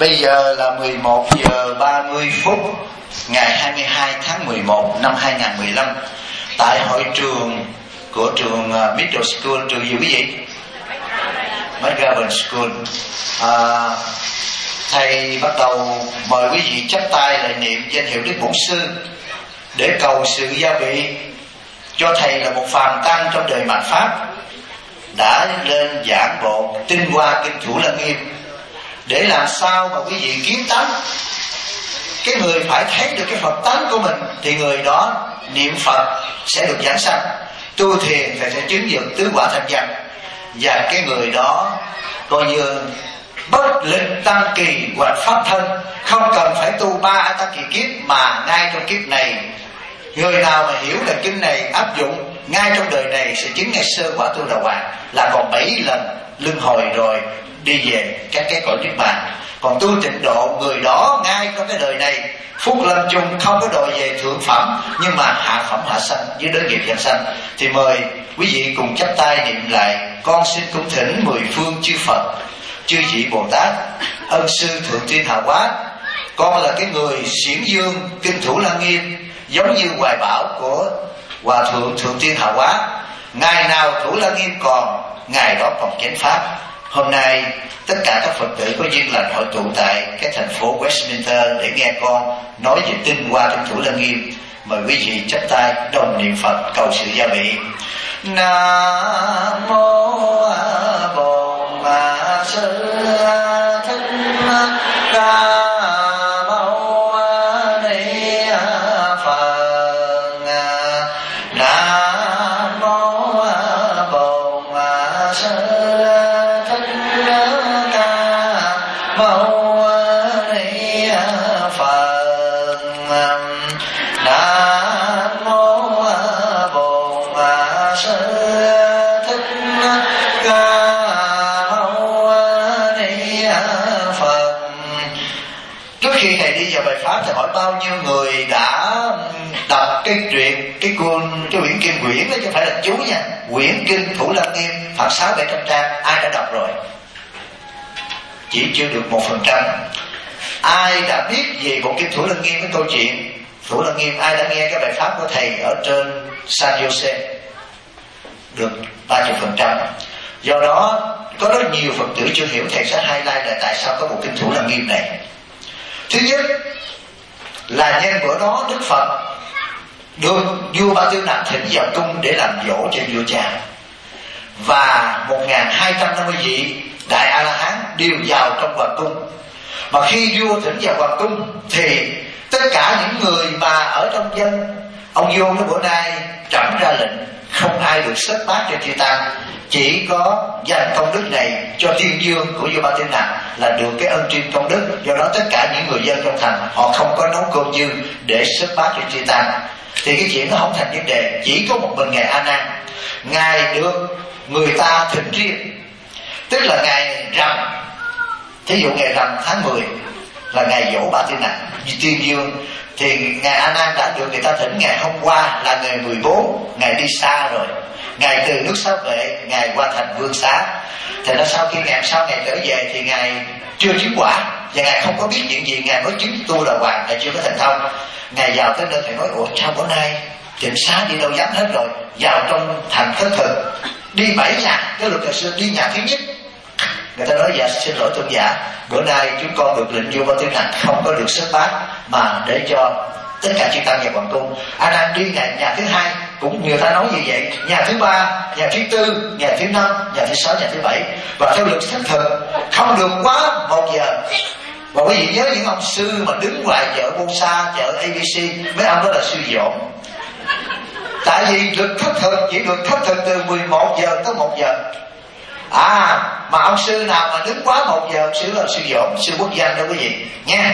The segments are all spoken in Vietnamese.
Bây giờ là 11 giờ 30 phút ngày 22 tháng 11 năm 2015 tại hội trường của trường Middle School, trường gì quý vị? McGovern School. Thầy bắt đầu mời quý vị chắp tay lại niệm danh hiệu Đức Bổn Sư để cầu sự gia bị cho thầy là một phàm tăng trong đời mạt Pháp đã lên giảng bộ tinh hoa kinh Thủ Lăng Nghiêm, để làm sao mà quý vị kiến tánh. Cái người phải thấy được cái Phật tánh của mình thì người đó niệm Phật sẽ được giảng sanh, tu thiền thì sẽ chứng được tứ quả thành danh, và cái người đó coi như bất lịch tăng kỳ hoặc pháp thân, không cần phải tu 3 tăng kỳ kiếp, mà ngay trong kiếp này người nào mà hiểu được kinh này áp dụng ngay trong đời này sẽ chứng ngay sơ quả tu đà hoàng, là còn 7 lần luân hồi rồi đi về các cái cõi niết bàn. Còn tu tịnh độ, người đó ngay trong cái đời này phúc lâm chung không có đòi về thượng phẩm, nhưng mà hạ phẩm hạ sanh dưới đới nghiệp giảng sanh. Thì mời quý vị cùng chắp tay niệm lại: con xin cung thỉnh 10 phương chư Phật, chư vị Bồ Tát, ân sư thượng thiên hạ hóa. Con là cái người xiển dương kinh Thủ Lăng Nghiêm, giống như hoài bão của hòa thượng thượng thiên hạ hóa. Ngày nào Thủ Lăng Nghiêm còn, ngày đó còn chánh pháp. Hôm nay tất cả các Phật tử có duyên lành hội tụ tại cái thành phố Westminster để nghe con nói về tinh hoa kinh Thủ Lăng Nghiêm. Mời quý vị chắp tay đồng niệm Phật cầu sự gia bị. Nam mô Bổn Sư Thích Ca Mâu Ni Phật. Nam mô Bổn Sư Thích Ca Mâu Ni Phật. Nam mô Bổn Sư Thích Ca Mâu Ni Phật. Trước khi thầy đi vào bài pháp, thầy hỏi bao nhiêu người đã đọc cái truyện, cái quyển kinh quyển đó, chứ không phải là chú nha, quyển kinh Thủ Lăng Nghiêm khoảng 600-700 trang, ai đã đọc rồi? Chỉ chưa được 1%. Ai đã biết về bộ kinh Thủ Lăng Nghiêm, cái câu chuyện Thủ Lăng Nghiêm, ai đã nghe cái bài pháp của thầy ở trên San Jose? Được 30%. Do đó có rất nhiều Phật tử chưa hiểu, thầy sẽ highlight là tại sao có bộ kinh Thủ Lăng Nghiêm này. Thứ nhất là nhân bữa đó Đức Phật được vua Ba Tư Nặc thỉnh vào cung để làm dỗ cho vua cha, và 1250 vị đại A La Hán đều vào trong hoàng cung. Mà khi vua thỉnh vào hoàng cung thì tất cả những người mà ở trong dân, ông vua cái bữa nay trẫm ra lệnh không ai được xuất bát cho chư tăng, chỉ có dành công đức này cho tiên dương của vua Ba Tư Nặc là được cái ân tri công đức. Do đó tất cả những người dân trong thành họ không có nấu cơm dư để xuất bát cho chư tăng. Thì cái chuyện nó không thành vấn đề. Chỉ có một mình ngài A Nan, ngài được người ta thỉnh riêng, tức là ngày rằm. Thí dụ ngày rằm tháng 10 là ngày dỗ Ba Tư Nặc tiên dương, thì ngài A Nan đã được người ta thỉnh ngày hôm qua là ngày 14, ngài đi xa rồi, ngài từ nước Xá Vệ ngài qua thành Vương Xá. Thì nó sau khi ngày sau ngài trở về thì ngài chưa chứng quả, và ngài không có biết chuyện gì, ngài mới chứng tu đà hoàng, ngài chưa có thành thông. Ngài vào tới nơi thầy nói: ủa sao bữa nay Tịnh Xá đi đâu dám hết rồi, vào trong thành khất thực đi 7 nhà. Cái luật ngày xưa đi nhà thứ nhất, người ta nói: dạ xin lỗi tôn giả, bữa nay chúng con được lệnh vua Ba Tư Nặc không có được xuất bát, mà để cho tất cả chư tăng vào hoàng cung. A Nan đi nhà thứ hai, cũng người ta nói như vậy, nhà thứ ba, nhà thứ tư, nhà thứ năm, nhà thứ sáu, nhà thứ bảy, và theo luật xác thực không được quá 1 giờ. Và quý vị nhớ những ông sư mà đứng ngoài chợ Bosa, chợ ABC, mấy ông đó là sư dỗn. Tại vì được khất thực chỉ được khất thực từ 11 giờ tới 1 giờ. Mà ông sư nào mà đứng quá 1 giờ, ông sư là sư dỗn, sư quốc danh đó quý vị nha.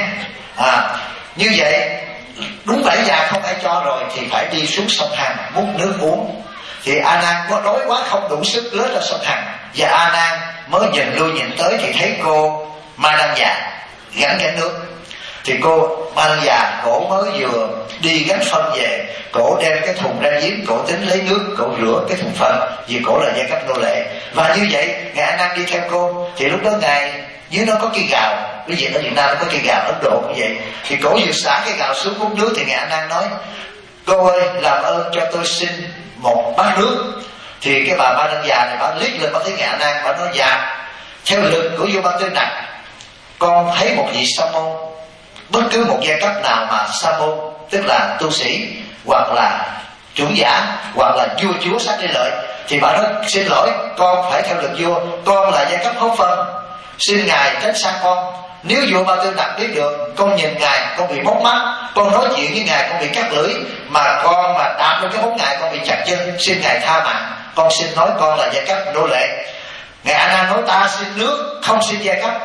Như vậy đúng 7 giờ không ai cho rồi thì phải đi xuống sông Hằng múc nước uống. Thì A Nan có đói quá không đủ sức lết ra sông Hằng, và A Nan mới nhìn lui nhìn tới thì thấy cô Ma Đăng Già gánh cái nước. Thì cô Ma Đăng Già cổ mới vừa đi gánh phân về, cổ đem cái thùng ra giếng, cổ tính lấy nước, cổ rửa cái thùng phân, vì cổ là giai cấp nô lệ. Và như vậy ngài A Nan đi theo cô, thì lúc đó ngài dưới nó có cây gạo. Quý vị ở Việt Nam nó có cây gạo, Ấn Độ cũng vậy. Thì cổ vừa xả cái gạo xuống uống nước thì Ngài A Nan nói: cô ơi, làm ơn cho tôi xin một bát nước. Thì cái bà Ma Đăng già này bà liếc lên, bà thấy Ngài A Nan, bà nói: dạ, theo lực của Vua Ba Tư Nặc, con thấy một vị sa môn, bất cứ một giai cấp nào mà sa môn tức là tu sĩ hoặc là trưởng giả hoặc là vua chúa sát đi lợi, thì bà nói: xin lỗi, con phải theo lực vua, con là giai cấp hốt phân, xin ngài tránh xa con. Nếu vua Ba Tư Nặc biết được con nhìn ngài con bị móc mắt, con nói chuyện với ngài con bị cắt lưỡi, mà con mà đạp lên cái hố ngài con bị chặt chân, xin ngài tha mạng, con xin nói con là giai cấp nô lệ. Ngài A Nan nói: ta xin nước, không xin giai cấp.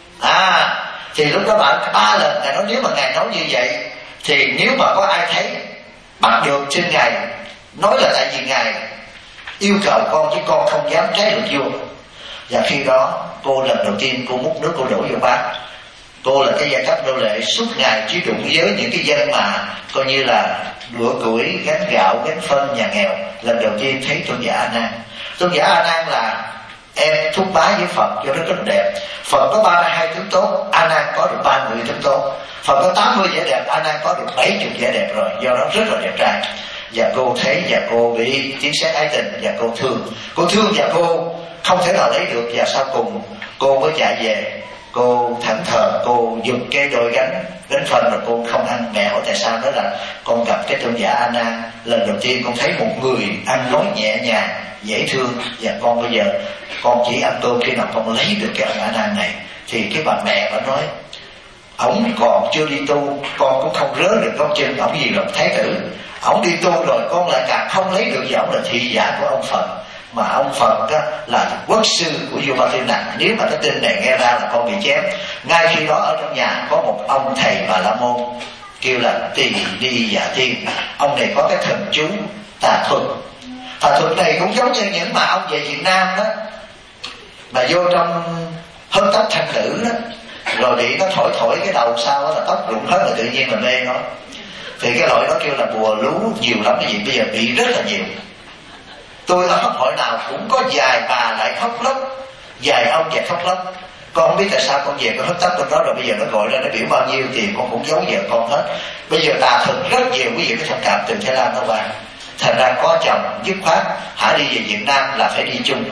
Thì lúc đó bạn 3 lần ngài nói: nếu mà ngài nói như vậy thì nếu mà có ai thấy bắt được, xin ngài nói là tại vì ngài yêu cầu con, chứ con không dám trái luật vua. Và khi đó cô lần đầu tiên cô múc nước cô đổ vô bát. Cô là cái giai cấp nô lệ, suốt ngày chỉ đụng với những cái dân mà coi như là đũa củi, gánh gạo, gánh phân, nhà nghèo. Lần đầu tiên thấy tôn giả A Nan. Tôn giả A Nan là em thúc bá với Phật cho nó rất là đẹp. Phật có 32 tướng tốt, A Nan có được 30 tướng tốt. Phật có 80 vẻ đẹp, A Nan có được 70 vẻ đẹp rồi, do đó rất là đẹp trai. Và cô thấy và cô bị tiếng sét ái tình và cô thương. Cô thương và cô không thể nào lấy được, và sau cùng cô mới chạy về. Cô thẫn thờ, cô dùng cái đôi gánh phân rồi cô không ăn. Mẹ hỏi tại sao? Đó là con gặp cái tôn giả A Nan, lần đầu tiên con thấy một người ăn nói nhẹ nhàng, dễ thương, và con bây giờ con chỉ ăn cơm khi nào con lấy được cái ông A Nan này. Thì cái bà mẹ bà nói: ổng còn chưa đi tu, con cũng không rớ được con chân ổng gì làm thái tử. Ổng đi tu rồi con lại càng không lấy được, và ổng là thị giả của ông Phật. Mà ông Phật đó là quốc sư của vua Ba Tư Nặc. Nếu mà cái tin này nghe ra là con bị chém. Ngay khi đó ở trong nhà có một ông thầy Bà La Môn kêu là Tỳ Đi Dạ Tiên. Ông này có cái thần chú tà thuật. Tà thuật này cũng giống như những mà ông về Việt Nam đó, mà vô trong hớt tóc thanh nữ đó, rồi bị nó thổi cái đầu sau đó là tóc rụng hết, là tự nhiên là mê nó. Thì cái loại đó kêu là bùa lú nhiều lắm. Cái gì bây giờ bị rất là nhiều. Tôi ở pháp hội nào cũng có vài bà lại khóc lóc, vài ông về khóc lóc. Con không biết tại sao con về con hớt tóc con đó, rồi bây giờ nó gọi ra nó biểu bao nhiêu tiền con cũng giấu vợ con hết. Bây giờ tà thực rất nhiều, quý vị cái thông cảm từ Thái Lan nó vào. Thành ra có chồng dứt khoát hả đi về Việt Nam là phải đi chung,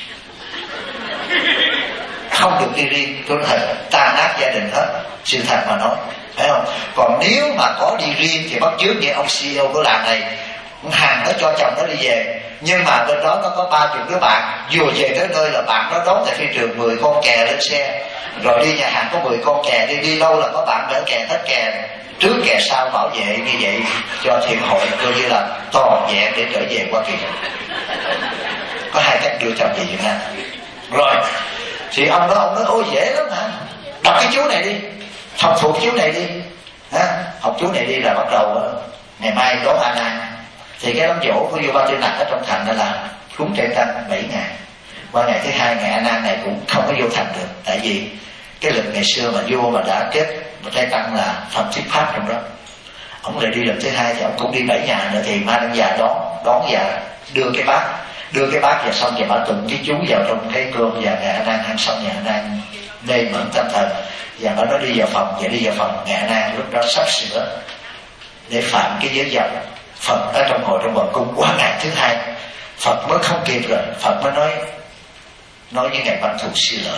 không được đi riêng. Tôi nói thật, tan nát gia đình hết, sự thật mà nói, phải không? Còn nếu mà có đi riêng thì bắt chước như ông CEO của làng này, hàng nó cho chồng nó đi về, nhưng mà bên đó nó có 30 đứa bạn, vừa về tới nơi là bạn nó đón tại phi trường 10 con kè lên xe, rồi đi nhà hàng có 10 con kè, đi lâu là có bạn đỡ kè, hết kè trước kè sau, bảo vệ như vậy cho thiện hội coi như là toàn vẹn để trở về Hoa Kỳ. Có 2 cách đưa chồng về Việt Nam. Rồi thì ông nói ôi dễ lắm hả, đọc cái chú này đi, học thuộc chú này đi, học chú này đi là bắt đầu ngày mai đón A Nan. Thì cái đám dỗ của vua Ba Tư Nặc ở trong thành đó là cúng trai tăng 7 ngày. Qua ngày thứ 2 ngày A Nan này cũng không có vô thành được, tại vì cái lịch ngày xưa mà vua mà đã kết một trai tăng là Phạm Thuyết Pháp trong đó. Ông lại đi lần thứ 2 thì ông cũng đi 7 nhà nữa. Thì Ma Đăng già đón và đưa cái bát và xong, và bà tụng cái chú vào trong cái cơm, và ngày A Nan ăn xong, ngày A Nan mê mẩn tâm thần, và bà nói đi vào phòng. Và đi vào phòng, ngày A Nan lúc đó sắp sửa để phạm cái giới dòng. Phật ở trong hội trong hoàng cung. Qua ngày thứ 2 Phật mới không kịp rồi, Phật mới nói với ngài Văn Thù Sư Lợi,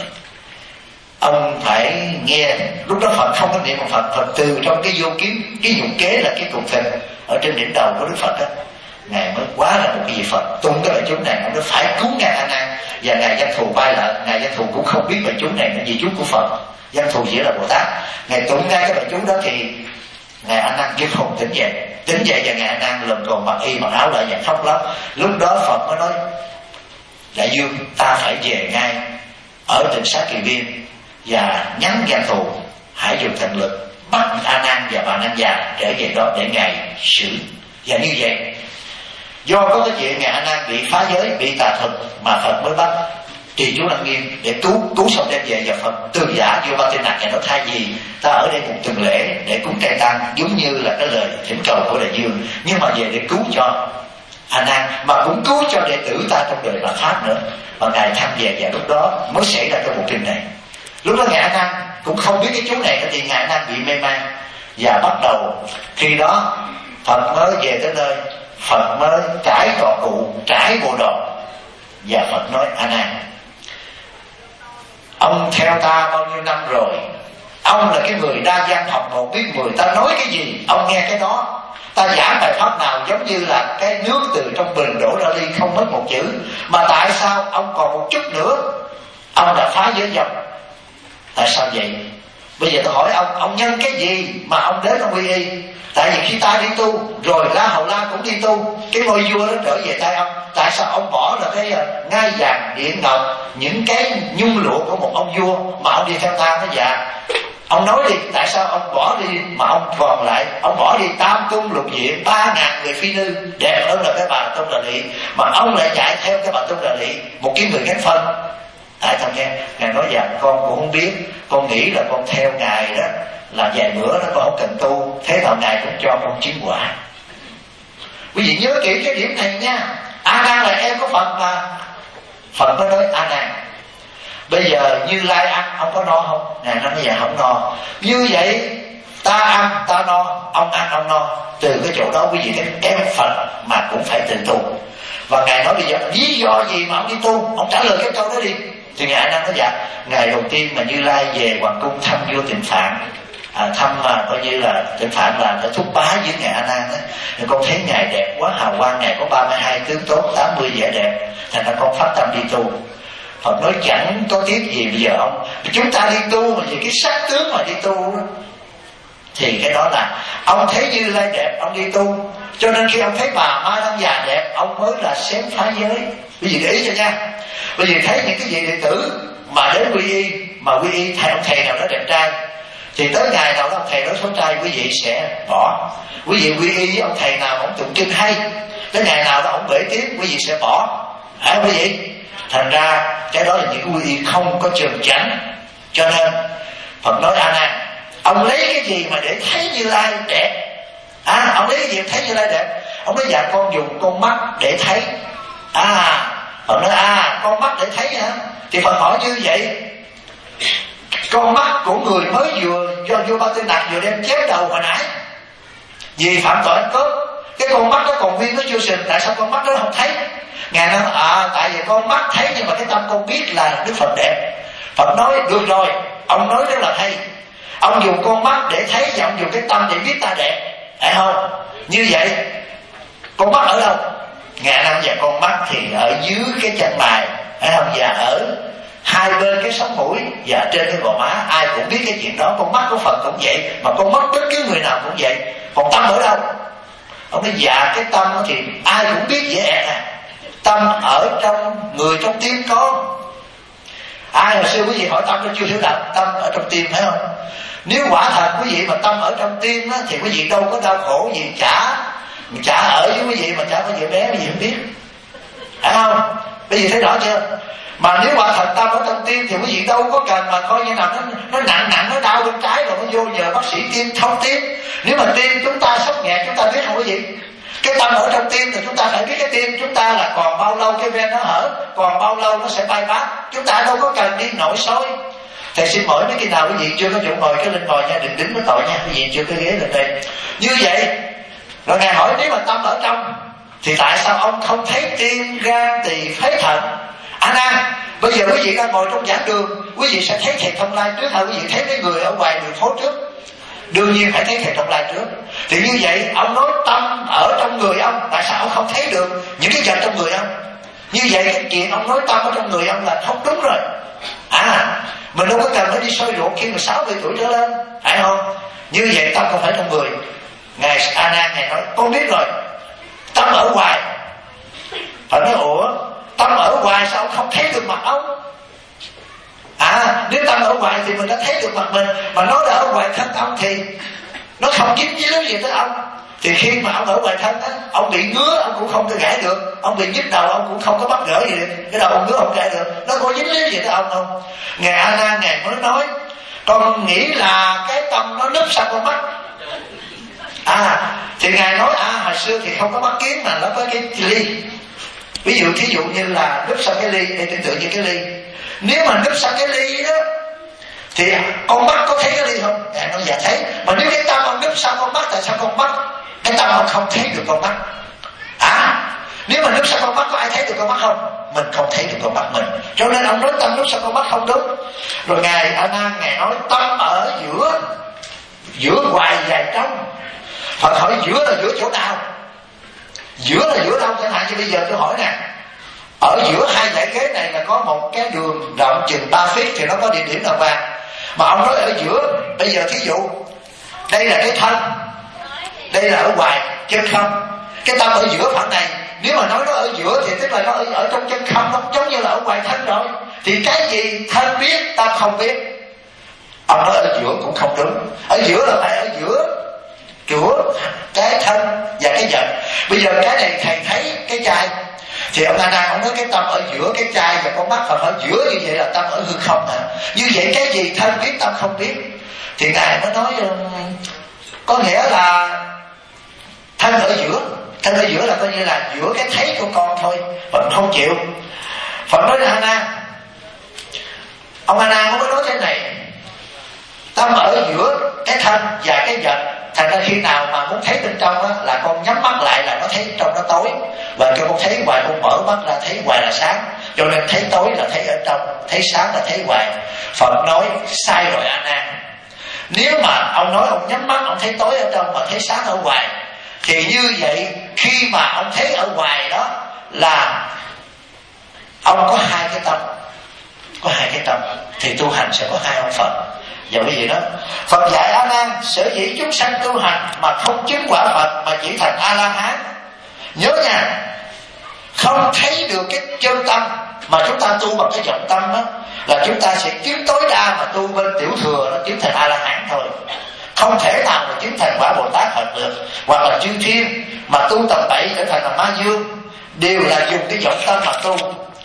ông phải nghe. Lúc đó Phật không có niệm một Phật từ trong cái vô kiếm, cái dụng kế là cái cục thịt ở trên đỉnh đầu của Đức Phật đó. Ngài mới quá là một cái gì Phật tung cái bài chú này, ông nói phải cúng ngài A Nan. Và ngài Văn Thù bay lại, ngài Văn Thù cũng không biết bài chú này là gì chú của Phật, Văn Thù chỉ là Bồ Tát. Ngài tụng ngay cái bài chú đó thì ngài A Nan chứ không tỉnh dậy, và ngài A Nan lần còn mặc y mặc áo lại và khóc lóc. Lúc đó Phật mới nói: đại dương, ta phải về ngay ở tỉnh Xá Kỳ Viên và nhắn Văn Thù hãy dùng thần lực bắt A Nan và bà Nan già trở về đó để ngài xử. Và như vậy, do có cái chuyện ngài A Nan bị phá giới, bị tà thuật mà Phật mới bắt Trì Chú Lăng Nghiêm để cứu xong đem về. Và Phật từ giả vua Ba Tư Nặc nó thay vì ta ở đây một tuần lễ để cúng trai tăng giống như là cái lời thỉnh cầu của đại dương, nhưng mà về để cứu cho A Nan, mà cũng cứu cho đệ tử ta trong đời Mạt Pháp nữa. Và ngài tham về, và lúc đó mới xảy ra cái bộ kinh này. Lúc đó Ngài A Nan cũng không biết cái chú này, thì Ngài A Nan bị mê man. Và bắt đầu khi đó Phật mới về tới nơi, Phật mới trải trò cụ, trải bộ đồ, và Phật nói: A Nan, ông theo ta bao nhiêu năm rồi, ông là cái người đa văn học một biết mười, ta nói cái gì ông nghe cái đó. Ta giảng bài pháp nào giống như là cái nước từ trong bình đổ ra ly, không mất một chữ. Mà tại sao ông còn một chút nữa ông đã phá giới dòng? Tại sao vậy? Bây giờ tôi hỏi ông nhân cái gì mà ông đến ông quy y? Tại vì khi ta đi tu rồi, La Hầu La cũng đi tu, cái ngôi vua đó trở về tay ông. Tại sao ông bỏ được cái ngai vàng điện ngọc, những cái nhung lụa của một ông vua mà ông đi theo ta? Nó dạ, ông nói đi, tại sao ông bỏ đi mà ông còn lại, ông bỏ đi tam cung lục viện 3.000 người phi nữ đẹp hơn là cái bà Tôn Đà Lị, mà ông lại chạy theo cái bà Tôn Đà Lị, một cái người cánh phân. Tại sao nghe? Ngài nói dạ, con cũng không biết, con nghĩ là con theo Ngài đó là vài bữa đó con không cần tu, thế nào Ngài cũng cho con chứng quả. Quý vị nhớ kỹ cái điểm này nha. A Nan là em của Phật mà. Phật mới nói: A Nan, bây giờ Như Lai ăn ông có no không? Ngài nói: dạ không no. Như vậy ta ăn ta no, ông ăn ông no. Từ cái chỗ đó quý vị thấy em Phật mà cũng phải tự tu. Và Ngài nói: bây giờ lý do gì mà ông đi tu? Ông trả lời cái câu đó đi. Thì Ngài đang nói: dạ, ngày đầu tiên mà Như Lai về hoàng cung thăm vua Tịnh Phạn, thăm mà coi như là Tịnh Phạn là đã thúc bá với Ngài A Nan đó, thì con thấy Ngài đẹp quá, hào quang Ngài có 32 tướng tốt, 80 vẻ đẹp, thành ra con phát tâm đi tu. Phật nói: chẳng có tiếc gì, bây giờ chúng ta đi tu mà vì cái sắc tướng mà đi tu đó, thì cái đó là ông thấy Như Lai đẹp ông đi tu, cho nên khi ông thấy bà Ma Đăng Già đẹp ông mới là xém phá giới. Quý vị để ý cho nha. Quý vị thấy những cái vị đệ tử mà đến quy y, mà quy y thầy ông thầy nào đó đẹp trai, thì tới ngày nào đó ông thầy đó xấu trai quý vị sẽ bỏ. Quý vị quy y với ông thầy nào ông tụng kinh hay, tới ngày nào đó ông bể tiếng quý vị sẽ bỏ. Quý vị, thành ra cái đó là những quy y không có trường chánh. Cho nên Phật nói: A Nan, ông lấy cái gì mà để thấy Như Lai đẹp? Ông lấy cái gì để thấy Như Lai đẹp? Ông nói: dạ, con dùng con mắt để thấy. Phật nói: con mắt để thấy hả? Thì Phật hỏi: như vậy con mắt của người mới vừa do vua Ba Tư Nặc vừa đem chém đầu hồi nãy vì phạm tội ăn cướp, cái con mắt đó còn nguyên nó chưa sình, tại sao con mắt đó không thấy? Ngài nói: tại vì con mắt thấy nhưng mà cái tâm con biết là Đức Phật đẹp. Phật nói: được rồi, ông nói rất là hay. Ông dùng con mắt để thấy và ông dùng cái tâm để biết ta đẹp, phải không? Như vậy con mắt ở đâu? Ngài nói: và con mắt thì ở dưới cái chân mày, phải không? Và ở hai bên cái sống mũi và trên cái gò má. Ai cũng biết cái chuyện đó. Con mắt của Phật cũng vậy, mà con mắt bất cứ người nào cũng vậy. Còn tâm ở đâu? Ông nói: dạ, cái tâm thì ai cũng biết dễ ẹt tâm ở trong người, trong tim có. Ai hồi xưa quý vị hỏi tâm nó chưa hiểu đạo, tâm ở trong tim, phải không? Nếu quả thật quý vị mà tâm ở trong tim á, thì quý vị đâu có đau khổ gì, chả ở với quý vị mà chả có vợ bé, quý vị không biết, phải không? Quý vị thấy rõ chưa? Mà nếu quả thật tâm ở trong tim thì quý vị đâu có cần mà coi như nào nó nặng nó đau bên trái rồi nó vô nhờ bác sĩ tim thông tim. Nếu mà tim chúng ta sốc nhẹ chúng ta biết không quý vị? Cái tâm ở trong tim thì chúng ta phải biết cái tim chúng ta là còn bao lâu cái ven nó hở, còn bao lâu nó sẽ bypass. Chúng ta đâu có cần đi nội soi. Thầy xin hỏi mấy khi nào quý vị chưa có chỗ ngồi cái lên ngồi nha, đừng đứng với tội nha, quý vị chưa có ghế lên đây. Như vậy rồi Ngài hỏi: nếu mà tâm ở trong thì tại sao ông không thấy tim, gan, tỳ, phế thận? A Nan, bây giờ quý vị đang ngồi trong giảng đường, quý vị sẽ thấy thầy Thông Lai trước hay quý vị thấy cái người ở ngoài đường phố trước? Đương nhiên phải thấy thầy Thông Lai trước. Thì như vậy ông nói tâm ở trong người ông, tại sao ông không thấy được những cái vật trong người ông? Như vậy cái chuyện ông nói tâm ở trong người ông là không đúng rồi. Mình đâu có cần phải đi soi ruột khi mà 60 tuổi trở lên, phải không? Như vậy tâm không phải trong người. Ngài A Nan Ngài nói: con biết rồi, tâm ở ngoài. Phải nói: ủa, tâm ở ngoài sao ông không thấy được mặt ông? Nếu tâm ở ngoài thì mình đã thấy được mặt mình, mà nó là ở ngoài thân ông thì nó không dính líu gì tới ông. Thì khi mà ông ở ngoài thân á, ông bị ngứa ông cũng không có gãi được, ông bị nhức đầu ông cũng không có bắt gỡ gì được, cái đầu ông ngứa không gãi được, nó có dính líu gì tới ông không? Ngài A Nan Ngài mới nói: con nghĩ là cái tâm nó núp sau con mắt. Thì Ngài nói: hồi xưa thì không có mắt kiến mà nó có cái ly. Ví dụ thí dụ như là núp sau cái ly, để tưởng tượng như cái ly. Nếu mà núp sau cái ly đó Thì con mắt có thấy nó đi không? Ngài nói dạ thấy. Mà nếu cái tâm ông núp sau con mắt, tại sao con mắt cái tâm ông không thấy được con mắt? Nếu mà núp sau con mắt có ai thấy được con mắt không? Mình không thấy được con mắt mình, cho nên ông nói tâm núp sau con mắt không đúng. Rồi ngài A Nan ngài nói tâm ở giữa ngoài và trong. Phật hỏi giữa là giữa chỗ nào? Giữa là giữa đâu? Chẳng hạn như bây giờ tôi hỏi nè, ở giữa hai dãy ghế này là có một cái đường rộng chừng 3 feet thì nó có địa điểm nào vàng. Mà ông nói ở giữa, bây giờ thí dụ đây là cái thân, đây là ở ngoài chân không, cái tâm ở giữa khoảng này. Nếu mà nói nó ở giữa thì tức là nó ở trong chân không, nó giống như là ở ngoài thân rồi. Thì cái gì thân biết tâm không biết. Ông nói ở giữa cũng không đúng. Ở giữa là phải ở giữa cái thân và cái vật. Bây giờ cái này thầy thấy cái chai, thì ông A Nan ông nói cái tâm ở giữa cái chai và con mắt, Phật ở giữa như vậy là tâm ở hư không hả? Như vậy cái gì thân biết tâm không biết? Thì ngài mới nói có nghĩa là thân ở giữa. Thân ở giữa là coi như là giữa cái thấy của con thôi. Phật không chịu. Phật nói là A Nan, ông A Nan không có nói thế này, tâm ở giữa cái thân và cái vật. Thành ra khi nào mà muốn thấy bên trong á, là con nhắm mắt lại là nó thấy trong nó tối, và khi con thấy ngoài con mở mắt ra thấy ngoài là sáng. Cho nên thấy tối là thấy ở trong, thấy sáng là thấy ngoài. Phật nói sai rồi A Nan. Nếu mà ông nói ông nhắm mắt ông thấy tối ở trong mà thấy sáng ở ngoài, thì như vậy khi mà ông thấy ở ngoài đó là ông có hai cái tâm. Có hai cái tâm thì tu hành sẽ có hai ông Phật. Và quý vị đó, Phật dạy A Nan sở dĩ chúng sanh tu hành mà không chứng quả Phật mà chỉ thành A La Hán. Nhớ nha, không thấy được cái chân tâm mà chúng ta tu bằng cái vọng tâm đó, là chúng ta sẽ chứng tối đa mà tu bên tiểu thừa nó chứng thành A La Hán thôi. Không thể nào mà chứng thành quả Bồ Tát thật được. Hoặc là chư thiên mà tu tầm bậy trở thành là Ma Dương, đều là dùng cái vọng tâm mà tu.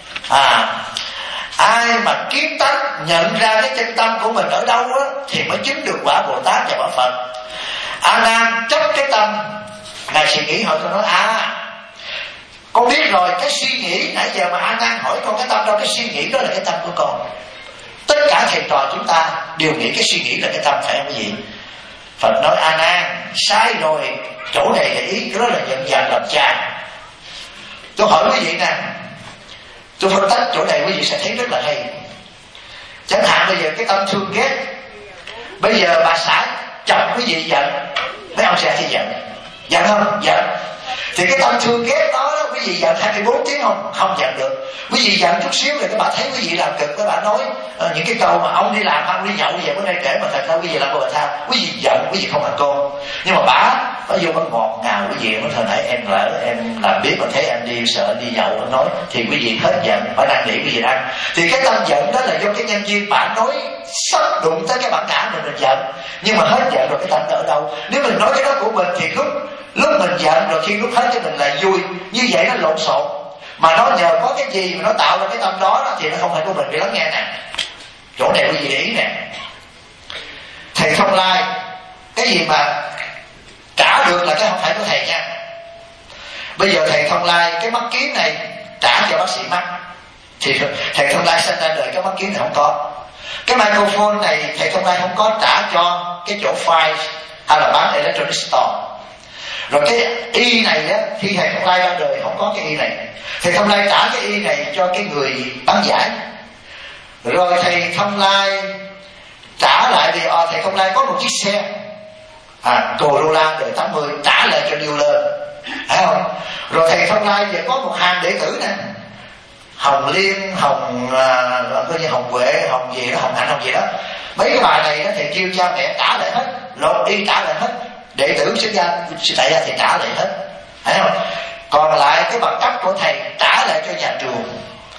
Ai mà kiến tánh nhận ra cái chân tâm của mình ở đâu á, thì mới chứng được quả Bồ Tát và quả Phật. A Nan chấp cái tâm. Ngài suy nghĩ hỏi con nói con biết rồi, cái suy nghĩ nãy giờ mà A Nan hỏi con cái tâm đâu, cái suy nghĩ đó là cái tâm của con. Tất cả thầy trò chúng ta đều nghĩ cái suy nghĩ là cái tâm, phải không quý vị? Phật nói A Nan sai rồi, chỗ này là ý đó là nhận dạng làm cha. Tôi hỏi quý vị nè, tôi phân tích chỗ này quý vị sẽ thấy rất là hay. Chẳng hạn bây giờ cái tâm thương ghét, bây giờ bà xã chồng quý vị giận, mấy ông sẽ thì giận không? Giận. Thì cái tâm thương ghét đó quý vị giận 24 tiếng không giận được. Quý vị giận chút xíu rồi các bạn thấy quý vị làm cực, các bạn nói những cái câu mà ông đi làm ông đi nhậu về bữa nay kể mà thật ra quý vị làm cô bà tha. Quý vị giận quý vị không thành cô, nhưng mà bà vô nó ngọt ngào quý vị. Nó thời nãy em làm biết mà thấy anh đi sợ anh đi nhậu anh nói thì quý vị hết giận, phải năn nỉ quý vị ăn. Thì cái tâm giận đó là do cái nhân viên bạn nói sắp đụng tới cái bản ngã mình giận, nhưng mà hết giận rồi cái tâm đó ở đâu? Nếu mình nói cái đó của mình thì lúc mình giận rồi khi lúc hết cho mình lại vui, như vậy nó lộn xộn. Mà nó nhờ có cái gì mà nó tạo ra cái tâm đó thì nó không phải của mình. Để lắng nghe nè, chỗ này quý vị để ý nè. Thầy Thông Lai, cái gì mà trả được là cái không phải của thầy nha. Bây giờ thầy Thông Lai cái mắt kiến này trả cho bác sĩ mắt, thì thầy Thông Lai sinh ra đời cái mắt kiến này không có. Cái microphone này thầy Thông Lai không có trả cho cái chỗ file hay là bán electronic store. Rồi cái y này á, khi thầy Thông Lai ra đời không có cái y này, thầy Thông Lai trả cái y này cho cái người bán giải. Rồi thầy Thông Lai trả lại vì thầy Thông Lai có một chiếc xe Corolla đời 80 trả lại cho dealer, phải không? Rồi thầy Thông Lai giờ có một hàng đệ tử nè, Hồng Liên, coi như Hồng Huệ, Hồng gì đó, Hồng Hạnh, Hồng gì đó. Mấy cái bài này đó, thầy kêu cha mẹ trả lại hết, rồi đi trả lại hết, đệ tử xuất gia tại gia thì trả lại hết, thấy không? Còn lại cái bằng cấp của thầy trả lại cho nhà trường.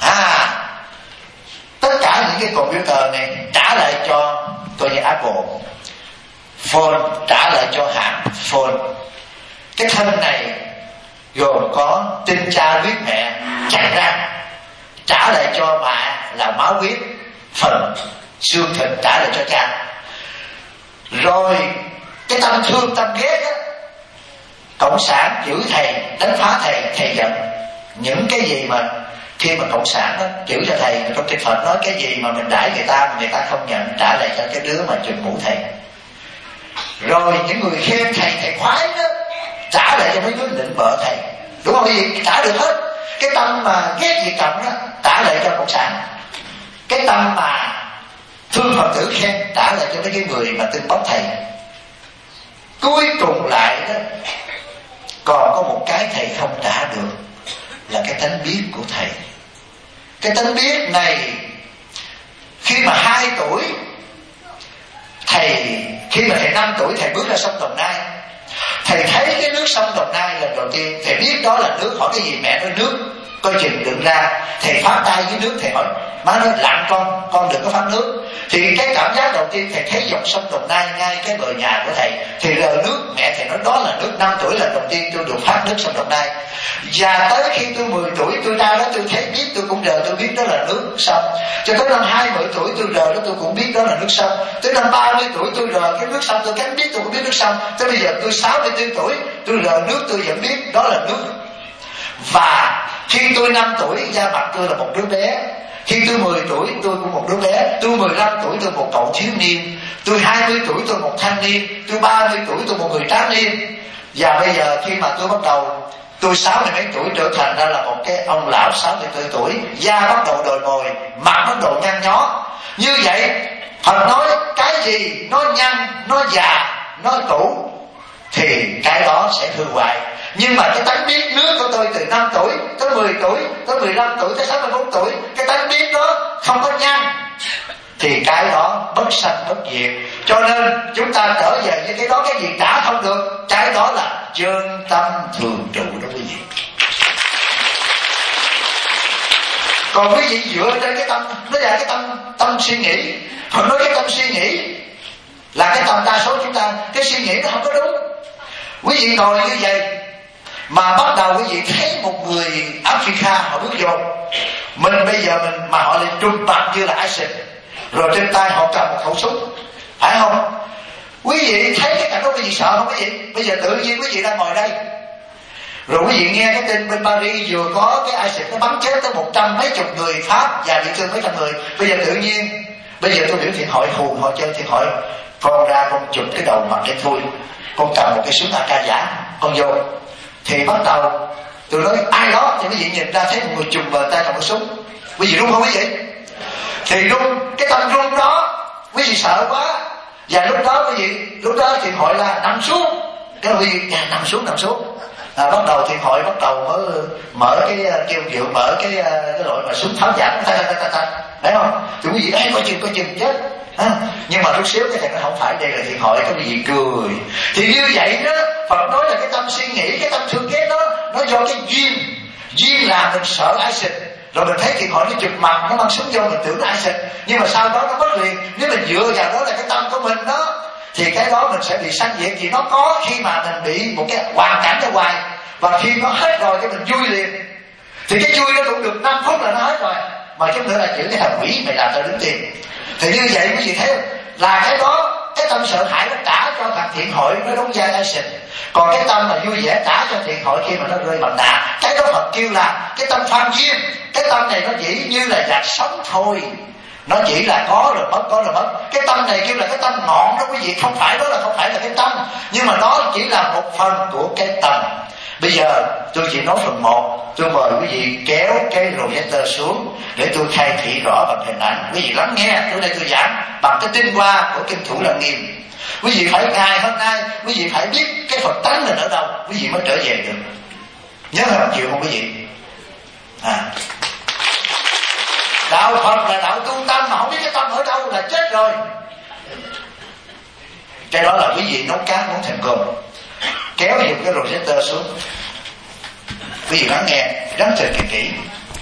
Tất cả những cái computer này trả lại cho coi như Apple, phone trả lại cho hãng phone. Cái thân này gồm có tinh cha huyết mẹ chạy ra, trả lại cho mẹ là máu huyết, phần xương thịt trả lại cho cha. Rồi cái tâm thương tâm ghét á, cộng sản chửi thầy, đánh phá thầy, thầy giận. Những cái gì mà khi mà cộng sản đó chửi cho thầy, trong kinh Phật nói cái gì mà mình đãi người ta mà người ta không nhận trả lại cho cái đứa mà chụp mũ thầy. Rồi những người khen thầy khoái đó, trả lại cho mấy đứa định bợ thầy, đúng không? Cái gì trả được hết. Cái tâm mà ghét Việt Cộng đó trả lại cho cộng sản. Cái tâm mà thương Phật tử khen trả lại cho mấy cái người mà tin bóc thầy. Cuối cùng lại đó còn có một cái thầy không trả được, là cái tánh biết của thầy. Cái tánh biết này, khi mà 2 tuổi thầy, khi mà thầy 5 tuổi thầy bước ra sông Đồng Nai, thầy thấy cái nước sông Đồng Nai lần đầu tiên, thầy biết đó là nước. Hỏi cái gì? Mẹ nói nước, coi chừng đừng ra. Thầy phát tay dưới nước, thầy hỏi má nói lặng con đừng có phát nước. Thì cái cảm giác đầu tiên thầy thấy dòng sông Đồng Nai ngay cái bờ nhà của thầy, thì rờ nước. Mẹ thầy nói đó là nước. 5 tuổi lần đầu tiên tôi được phát nước sông Đồng Nai. Và tới khi tôi 10 tuổi tôi ra đó tôi thấy biết, tôi cũng rờ, tôi biết đó là nước sông. Cho tới năm 20 tuổi tôi rờ đó tôi cũng biết đó là nước sông. Tới năm 30 tuổi tôi rờ cái nước sông, tôi cánh biết tôi cũng biết nước sông. Tới bây giờ tôi 64 tuổi tôi rờ nước tôi vẫn biết đó là nước. Và khi tôi 5 tuổi da mặt tôi là một đứa bé, khi tôi 10 tuổi tôi cũng một đứa bé, tôi 15 tuổi tôi một cậu thiếu niên, tôi 20 tuổi tôi một thanh niên, tôi 30 tuổi tôi một người tráng niên. Và bây giờ khi mà tôi bắt đầu, tôi 60 mấy tuổi trở thành ra là một cái ông lão 64 tuổi, da bắt đầu đồi mồi, mặt bắt đầu nhăn nhó. Như vậy Phật nói cái gì nó nhăn, nó già, nó cũ thì cái đó sẽ hư hoại. Nhưng mà cái tánh biết nước của tôi từ 5 tuổi tới 10 tuổi tới 15 tuổi tới 64 tuổi, cái tánh biết đó không có nhăn thì cái đó bất sanh bất diệt. Cho nên chúng ta trở về với cái đó, cái gì trả không được, cái đó là chân tâm thường trụ đó quý vị. Còn quý vị dựa trên cái tâm, nó là cái tâm suy nghĩ. Còn nói cái tâm suy nghĩ là cái tâm đa số chúng ta, cái suy nghĩ nó không có đúng. Quý vị ngồi như vậy mà bắt đầu quý vị thấy một người Africa họ bước vô mình, bây giờ mình mà họ liền trùm mặt như là ISIS, rồi trên tay họ cầm một khẩu súng, phải không? Quý vị thấy cái cảnh đó quý vị sợ không quý vị? Bây giờ tự nhiên quý vị đang ngồi đây, rồi quý vị nghe cái tin bên Paris vừa có cái ISIS nó bắn chết tới 100 mấy chục người Pháp và bị thương mấy trăm người. Bây giờ tự nhiên, bây giờ tôi biểu thiện hội hù họ chơi thiện hội, con ra con chụp cái đầu mặt cái thui, con cầm một cái súng AK giả, con vô. Thì bắt đầu tôi nói ai đó, thì quý vị nhìn ra thấy một người chùm bờ tay cầm một súng, quý vị run không quý vị? Thì run, cái tâm run đó quý vị sợ quá. Và lúc đó quý vị, lúc đó thiền hội là nằm xuống, cái quý vị nằm xuống. Bắt đầu thiền hội bắt đầu mới mở cái kêu rượu, mở cái loại mà súng tháo giảm, thấy không? Thì quý vị ấy coi chừng chết. Nhưng mà chút xíu cái thằng nó không phải, đây là thiền hội, cái gì cười. Thì như vậy đó, Phật nói là cái tâm suy nghĩ, cái tâm thương ghét đó, nó do cái duyên làm mình sợ ISIS. Rồi mình thấy thiền hội nó chụp mặt, nó mang súng vô, mình tưởng là ISIS, nhưng mà sau đó nó mất liền. Nếu mình dựa vào đó là cái tâm của mình đó, thì cái đó mình sẽ bị sanh diệt. Vì nó có khi mà mình bị một cái hoàn cảnh ra hoài, và khi nó hết rồi cái mình vui liền. Thì cái vui nó cũng được 5 phút là nó hết rồi, mà chút nữa là chữ cái thằng quỷ mày làm tao đứng tiền. Thì như vậy quý vị thấy là cái đó, cái tâm sợ hãi nó trả cho thằng thiện hội nó đóng vai ISIS. Còn cái tâm mà vui vẻ trả cho thiện hội khi mà nó rơi bằng đạn, cái đó Phật kêu là cái tâm phan duyên. Cái tâm này nó chỉ như là giặc sống thôi, nó chỉ là có rồi mất, có rồi mất. Cái tâm này kêu là cái tâm ngọn đó quý vị, không phải đó là không phải là cái tâm, nhưng mà nó chỉ là một phần của cái tâm. Bây giờ tôi chỉ nói phần 1, tôi mời quý vị kéo cái projector xuống để tôi khai thị rõ bằng hình ảnh. Quý vị lắng nghe, tôi đây tôi giảng bằng cái tinh hoa của kinh Thủ Lăng Nghiêm. Quý vị phải ngày hôm nay, quý vị phải biết cái Phật tánh mình ở đâu, quý vị mới trở về được. Nhớ không chịu không quý vị? Đạo Phật là đạo tu tâm, mà không biết cái tâm ở đâu là chết rồi. Cái đó là quý vị nấu cá muốn thành cơm, kéo giùm cái projector xuống, quý vị lắng nghe rất là kỹ.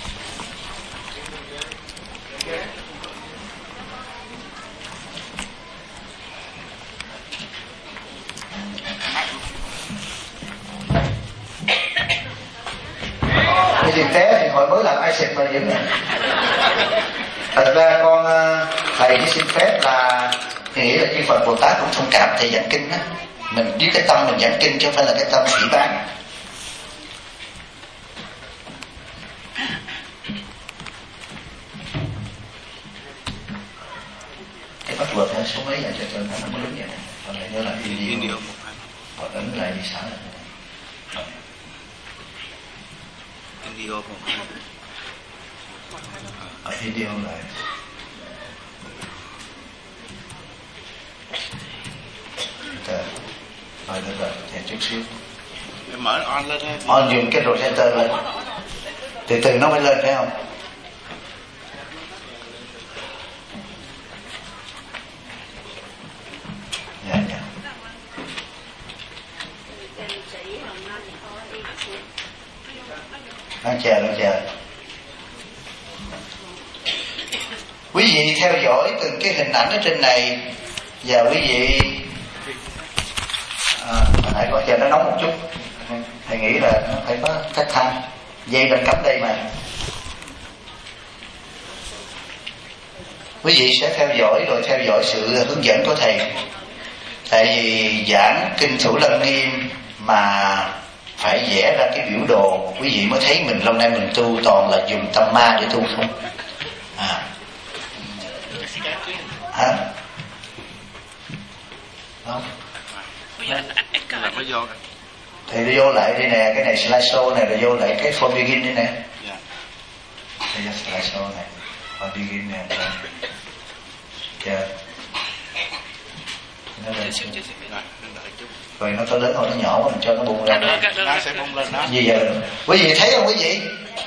Cái gì té thì hồi mới làm ISIS mà dính nè. Thật ra con thầy chỉ xin phép là thì nghĩ là chư Phật Bồ Tát cũng thông cảm thầy giảng kinh đó. Mình biết cái tâm mình giảng kinh chứ không phải là cái tâm phỉ báng. Cái bắt password hả? Số mấy giờ cho tôi nó mới đúng vậy này. Còn lại nhớ là video hoặc ấn lại đi xả lại. Video không? Ở video lại. Rồi được rồi, thêm chút xíu. Em mở on lên thôi. On dùng cái projector lên. Từ từ nó mới lên phải không? Dạ, dạ. Đang chờ. Quý vị theo dõi từng cái hình ảnh ở trên này và quý vị hồi nãy có chờ nó nóng một chút, thầy nghĩ là nó phải có cách thang dây bên cắm đây mà. Quý vị sẽ theo dõi rồi theo dõi sự hướng dẫn của thầy. Tại vì giảng kinh Thủ Lăng Nghiêm mà phải vẽ ra cái biểu đồ, quý vị mới thấy mình lâu nay mình tu toàn là dùng tâm ma để tu không. Hả? Không? Thì nó vô lại đây nè, cái này slideshow này, rồi vô lại cái for begin đây nè. Đây là slideshow này, for begin nè. Chờ. Nó lên. Rồi nó có lớn không, nó nhỏ quá mình cho nó bung lên. Nó sẽ bung lên đó. Gì vậy? Quý vị thấy không quý vị?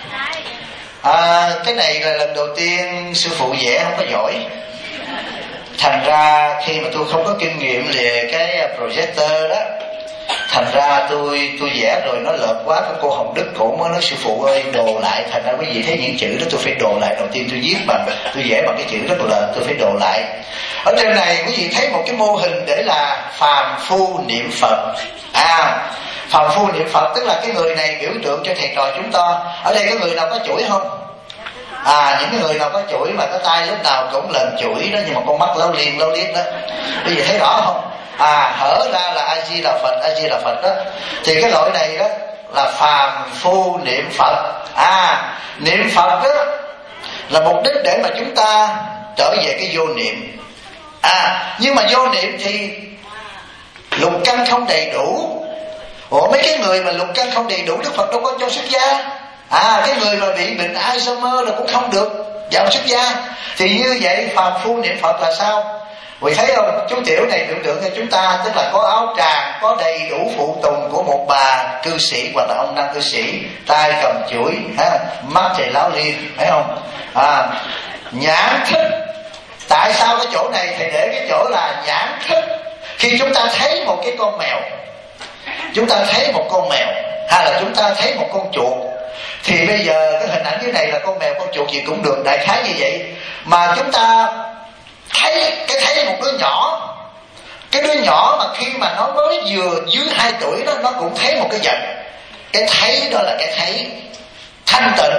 Cái này là lần đầu tiên sư phụ vẽ không có giỏi. Thành ra khi mà tôi không có kinh nghiệm về cái projector đó, thành ra tôi vẽ rồi nó lợt quá. Cái cô Hồng Đức cổ mới nói sư phụ ơi đồ lại. Thành ra quý vị thấy những chữ đó tôi phải đồ lại. Đầu tiên tôi viết bằng, tôi vẽ bằng cái chữ rất là tôi phải đồ lại. Ở trên này quý vị thấy một cái mô hình để là phàm phu niệm Phật. Phàm phu niệm Phật tức là cái người này biểu tượng cho thầy trò chúng ta. Ở đây có người nào có chuỗi không? Những cái người nào có chuỗi mà cái tay lúc nào cũng lần chuỗi đó, nhưng mà con mắt lấu liếc đó, quý vị thấy rõ không? Hở ra là A Di Đà Phật, A Di Đà Phật đó. Thì cái loại này đó là phàm phu niệm Phật. Niệm Phật đó là mục đích để mà chúng ta trở về cái vô niệm. Nhưng mà vô niệm thì lục căn không đầy đủ. Mấy cái người mà lục căn không đầy đủ Đức Phật đâu có cho xuất gia. Cái người mà bị bệnh Alzheimer là cũng không được vào xuất gia. Thì như vậy phàm phu niệm Phật là sao? Vì thấy không, chú tiểu này biểu tượng cho chúng ta, tức là có áo tràng, có đầy đủ phụ tùng của một bà cư sĩ hoặc là ông nam cư sĩ, tay cầm chuỗi, mắt thì láo liên, thấy không? Nhãn thức. Tại sao cái chỗ này thầy để cái chỗ là nhãn thức? Khi chúng ta thấy một cái con mèo, chúng ta thấy một con mèo, hay là chúng ta thấy một con chuột, thì bây giờ cái hình ảnh dưới này là con mèo, con chuột gì cũng được, đại khái như vậy. Mà chúng ta thấy một đứa nhỏ, cái đứa nhỏ mà khi mà nó mới vừa dưới 2 tuổi đó, nó cũng thấy một cái vật. Cái thấy đó là cái thấy thanh tịnh.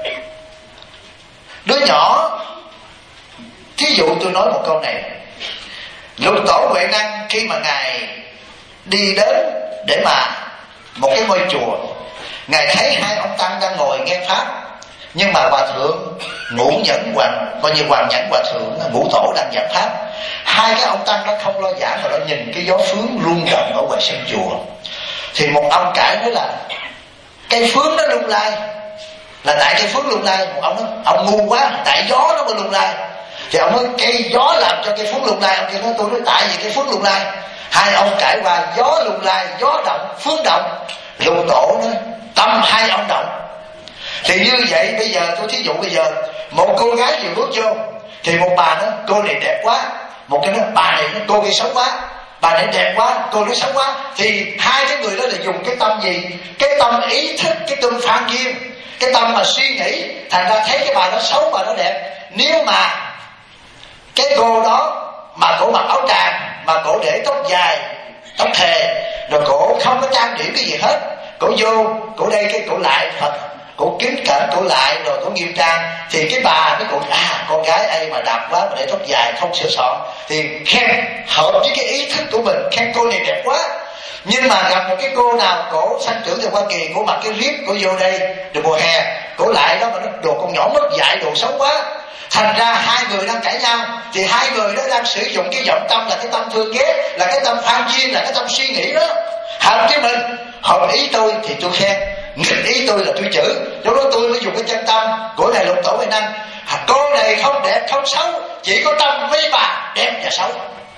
Đứa nhỏ, thí dụ tôi nói một câu này, Lục Tổ Huệ Năng khi mà Ngài đi đến để mà một cái ngôi chùa, Ngài thấy 2 ông tăng đang ngồi nghe pháp, nhưng mà hòa thượng Ngũ Nhẫn Hoàng, coi như Hoàng Nhẫn Hòa thượng Ngũ Tổ đang giảng pháp. 2 cái ông tăng đó không lo giảng mà nó nhìn cái gió phướng rung động ở ngoài sân chùa. Thì một ông cãi nói là cây phướng nó lung lay là tại cây phướng lung lay. Một ông nói ông ngu quá, tại gió nó mới lung lay. Thì ông nói cây gió làm cho cây phướng lung lay. Ông kia nói tôi nói tại vì cây phướng lung lay. 2 ông cãi qua, gió lung lay, gió động, phướng động. Lục Tổ nói tâm 2 ông động. Thì như vậy bây giờ tôi thí dụ bây giờ một cô gái vừa bước vô, thì một bà nói cô này đẹp quá, một cái nói bà này nói cô kia xấu quá, bà này đẹp quá, cô nói xấu quá. Thì 2 cái người đó là dùng cái tâm gì? Cái tâm ý thức, cái tâm phan duyên, cái tâm mà suy nghĩ. Thành ra thấy cái bà đó xấu, bà đó đẹp. Nếu mà cái cô đó mà cổ mặc áo tràng, mà cổ để tóc dài, tóc thề, rồi cổ không có trang điểm cái gì hết, cổ vô, cổ đây cái cổ lại Phật, cổ kính cẩn, cổ lại rồi cổ nghiêm trang, thì cái bà cái cổ con gái ấy mà đẹp quá, mà để tóc dài không sửa soạn, thì khen hợp với cái ý thức của mình, khen cô này đẹp quá. Nhưng mà gặp một cái cô nào cổ sanh trưởng từ Hoa Kỳ, cổ mặc cái riết, cổ vô đây được mùa hè, cổ lại đó mà nó đồ con nhỏ mất dạy, đồ xấu quá, Thành ra hai người đang cãi nhau thì hai người đó đang sử dụng cái vọng tâm là cái tâm thương ghét, là cái tâm phan duyên, là cái tâm suy nghĩ đó. Hợp với mình, hợp ý tôi thì tôi khen, nghịch ý tôi là tôi chửi. Lúc đó tôi mới dùng cái chân tâm của này lục tổ Huệ Năng. Cô này không đẹp không xấu, chỉ có tâm với bà đẹp và xấu.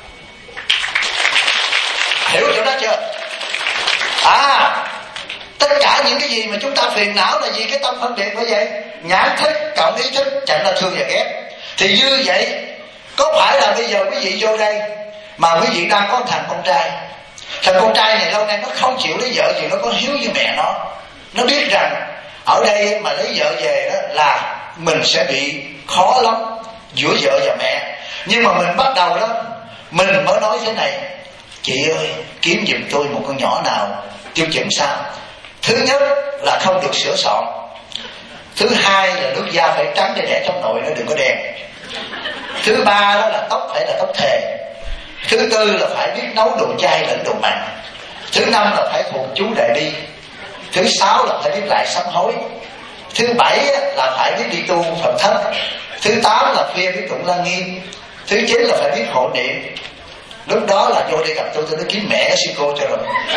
Hiểu chỗ đó chưa? Tất cả những cái gì mà chúng ta phiền não là vì cái tâm phân biệt phải vậy. Nhãn thức cộng ý thức chẳng là thương và ghét. Thì như vậy có phải là bây giờ quý vị vô đây mà quý vị đang có thằng con trai, thằng con trai này lâu nay nó không chịu lấy vợ gì, nó có hiếu với mẹ nó biết rằng ở đây mà lấy vợ về đó là mình sẽ bị khó lắm giữa vợ và mẹ. Nhưng mà mình bắt đầu đó, mình mới nói thế này: chị ơi, kiếm giùm tôi một con nhỏ nào tiêu chuẩn sao? Thứ nhất là không được sửa soạn. Thứ hai là nước da phải trắng để đẻ trong nội, nó đừng có đen. Thứ ba đó là tóc phải là tóc thề. Thứ tư là phải biết nấu đồ chay lẫn đồ mặn. Thứ năm là phải thuộc chú đại bi. Thứ sáu là phải biết lại sám hối. Thứ bảy là phải biết đi tu Phật thất. Thứ tám là khuya biết tụng Lăng Nghiêm. Thứ chín là phải biết hộ niệm. Lúc đó là vô đây gặp tôi nói kiếm mẹ sư cô cho rồi.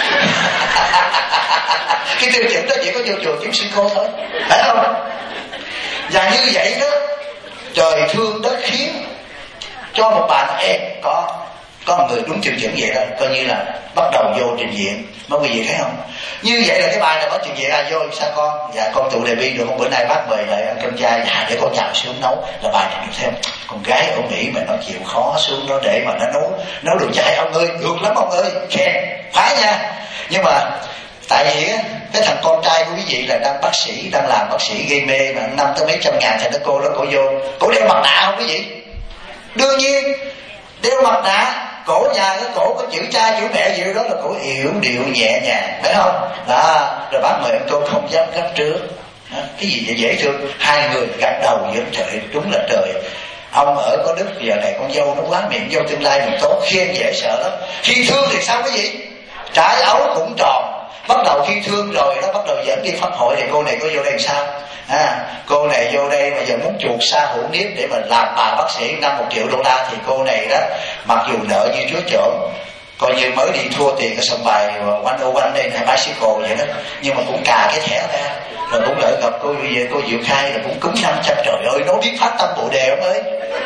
Cái tiêu chuẩn đó chỉ có vô chùa kiếm sư cô thôi, phải không? Và như vậy đó, trời thương đất khiến cho một bà em có một người đúng tiêu chuẩn vậy đó, coi như là bắt đầu vô trình diện. Mấy quý vị thấy không? Như vậy là cái bài này bắt trình diện vô sao con? Dạ con tụ đề bi được không? Bữa nay bác mời lại ăn cơm chay. Dạ để con chào xuống nấu. Là bài này thêm con gái con nghĩ mà nó chịu khó xuống đó để mà nó nấu đồ chay. Ông ơi được lắm ông ơi, khen phải nha. Nhưng mà tại vì cái thằng con trai của quý vị là đang bác sĩ, đang làm bác sĩ gây mê mà 500 tới mấy trăm ngàn, thành nó cô đó cổ vô, cổ đeo mặt nạ không quý vị? Đương nhiên đeo mặt nạ, cổ nhà cái cổ có chữ cha chữ mẹ gì đó là cổ yểu điệu nhẹ nhàng, phải không? Đó, rồi bác mời tôi không dám gấp trước. Đó, cái gì vậy dễ thương. Hai người gật đầu với trời, đúng là trời. Ông ở có đức giờ này con dâu nó quá miệng, dâu tương lai mình tốt, khen dễ sợ lắm. Khi thương thì sao quý vị? Trái ấu cũng tròn. Bắt đầu khi thương rồi nó bắt đầu dẫn đi pháp hội thì cô này có vô đây sao? Cô này vô đây mà giờ muốn chuột xa hữu niếp để mà làm bà bác sĩ $1 triệu thì cô này đó, mặc dù nợ như chúa trộm, coi như mới đi thua tiền cái sòng bài 101 đây này bicycle vậy đó, nhưng mà cũng cà cái thẻ ra, rồi cũng lại gặp cô về cô Diệu Khai là cũng cúng 500. Trời ơi nó biết phát tâm Bồ Đề ông ơi,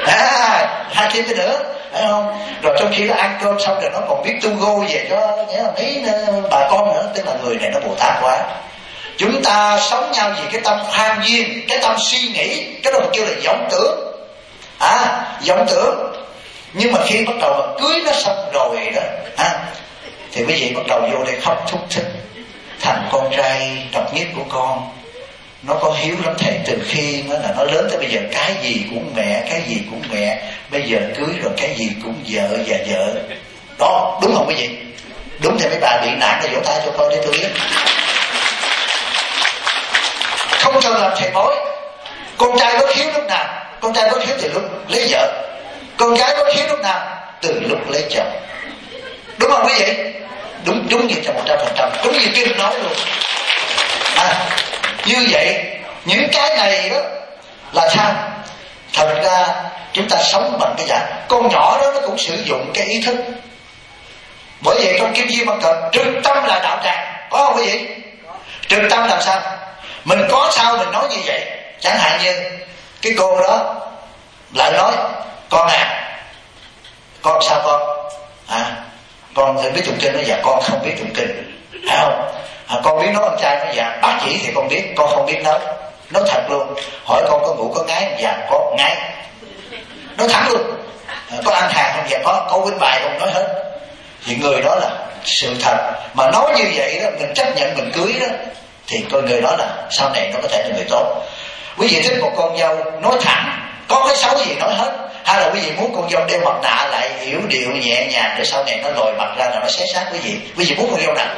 hai thêm cái nữa, phải không? Rồi trong khi nó ăn cơm xong rồi nó còn biết tu gô về cho mấy bà con nữa, tức là người này nó Bồ Tát quá. Chúng ta sống nhau vì cái tâm phan duyên, cái tâm suy nghĩ, cái đó mà kêu là vọng tưởng. Vọng tưởng. Nhưng mà khi bắt đầu mà cưới nó xong rồi đó, thì quý vị bắt đầu vô đây khóc thúc thích. Thằng con trai độc nhất của con nó có hiếu lắm thầy, từ khi nó là nó lớn tới bây giờ cái gì cũng mẹ, cái gì cũng mẹ, bây giờ cưới rồi cái gì cũng vợ và vợ. Đó, đúng không quý vị? Đúng thì mấy bà bị nạn là vỗ tay cho con để tôi biết. Không cần làm thầy bói. Con trai có khiếu lúc nào? Con trai có khiếu từ lúc lấy vợ. Con gái có khiếu lúc nào? Từ lúc lấy chồng. Đúng không quý vị? Đúng như cho 100%. Đúng như Kinh nói luôn. Như vậy những cái này đó là sao? Thật ra chúng ta sống bằng cái dạng. Con nhỏ đó nó cũng sử dụng cái ý thức. Bởi vậy trong Kim Di Mật Cật, trực tâm là đạo tràng. Có không quý vị? Trực tâm làm sao? Mình có sao mình nói như vậy. Chẳng hạn như cái cô đó lại nói: con con sao con? Con biết tụng kinh đó? Dạ con không biết tụng kinh. Phải không? Con biết nấu ăn chay đó? Dạ bác chỉ thì con biết, con không biết nấu. Nói thật luôn. Hỏi con có ngủ có ngái không? Dạ có ngái. Nói thẳng luôn. Có ăn hàng không? Dạ có quýnh bài không? Nói hết. Thì người đó là sự thật. Mà nói như vậy đó, mình chấp nhận mình cưới đó, thì con người đó là sau này nó có thể là người tốt. Quý vị thích một con dâu nói thẳng, có cái xấu gì nói hết, hay là quý vị muốn con dâu đeo mặt nạ lại yểu điệu nhẹ nhàng để sau này nó lồi mặt ra là nó xé xác quý vị muốn con dâu nào?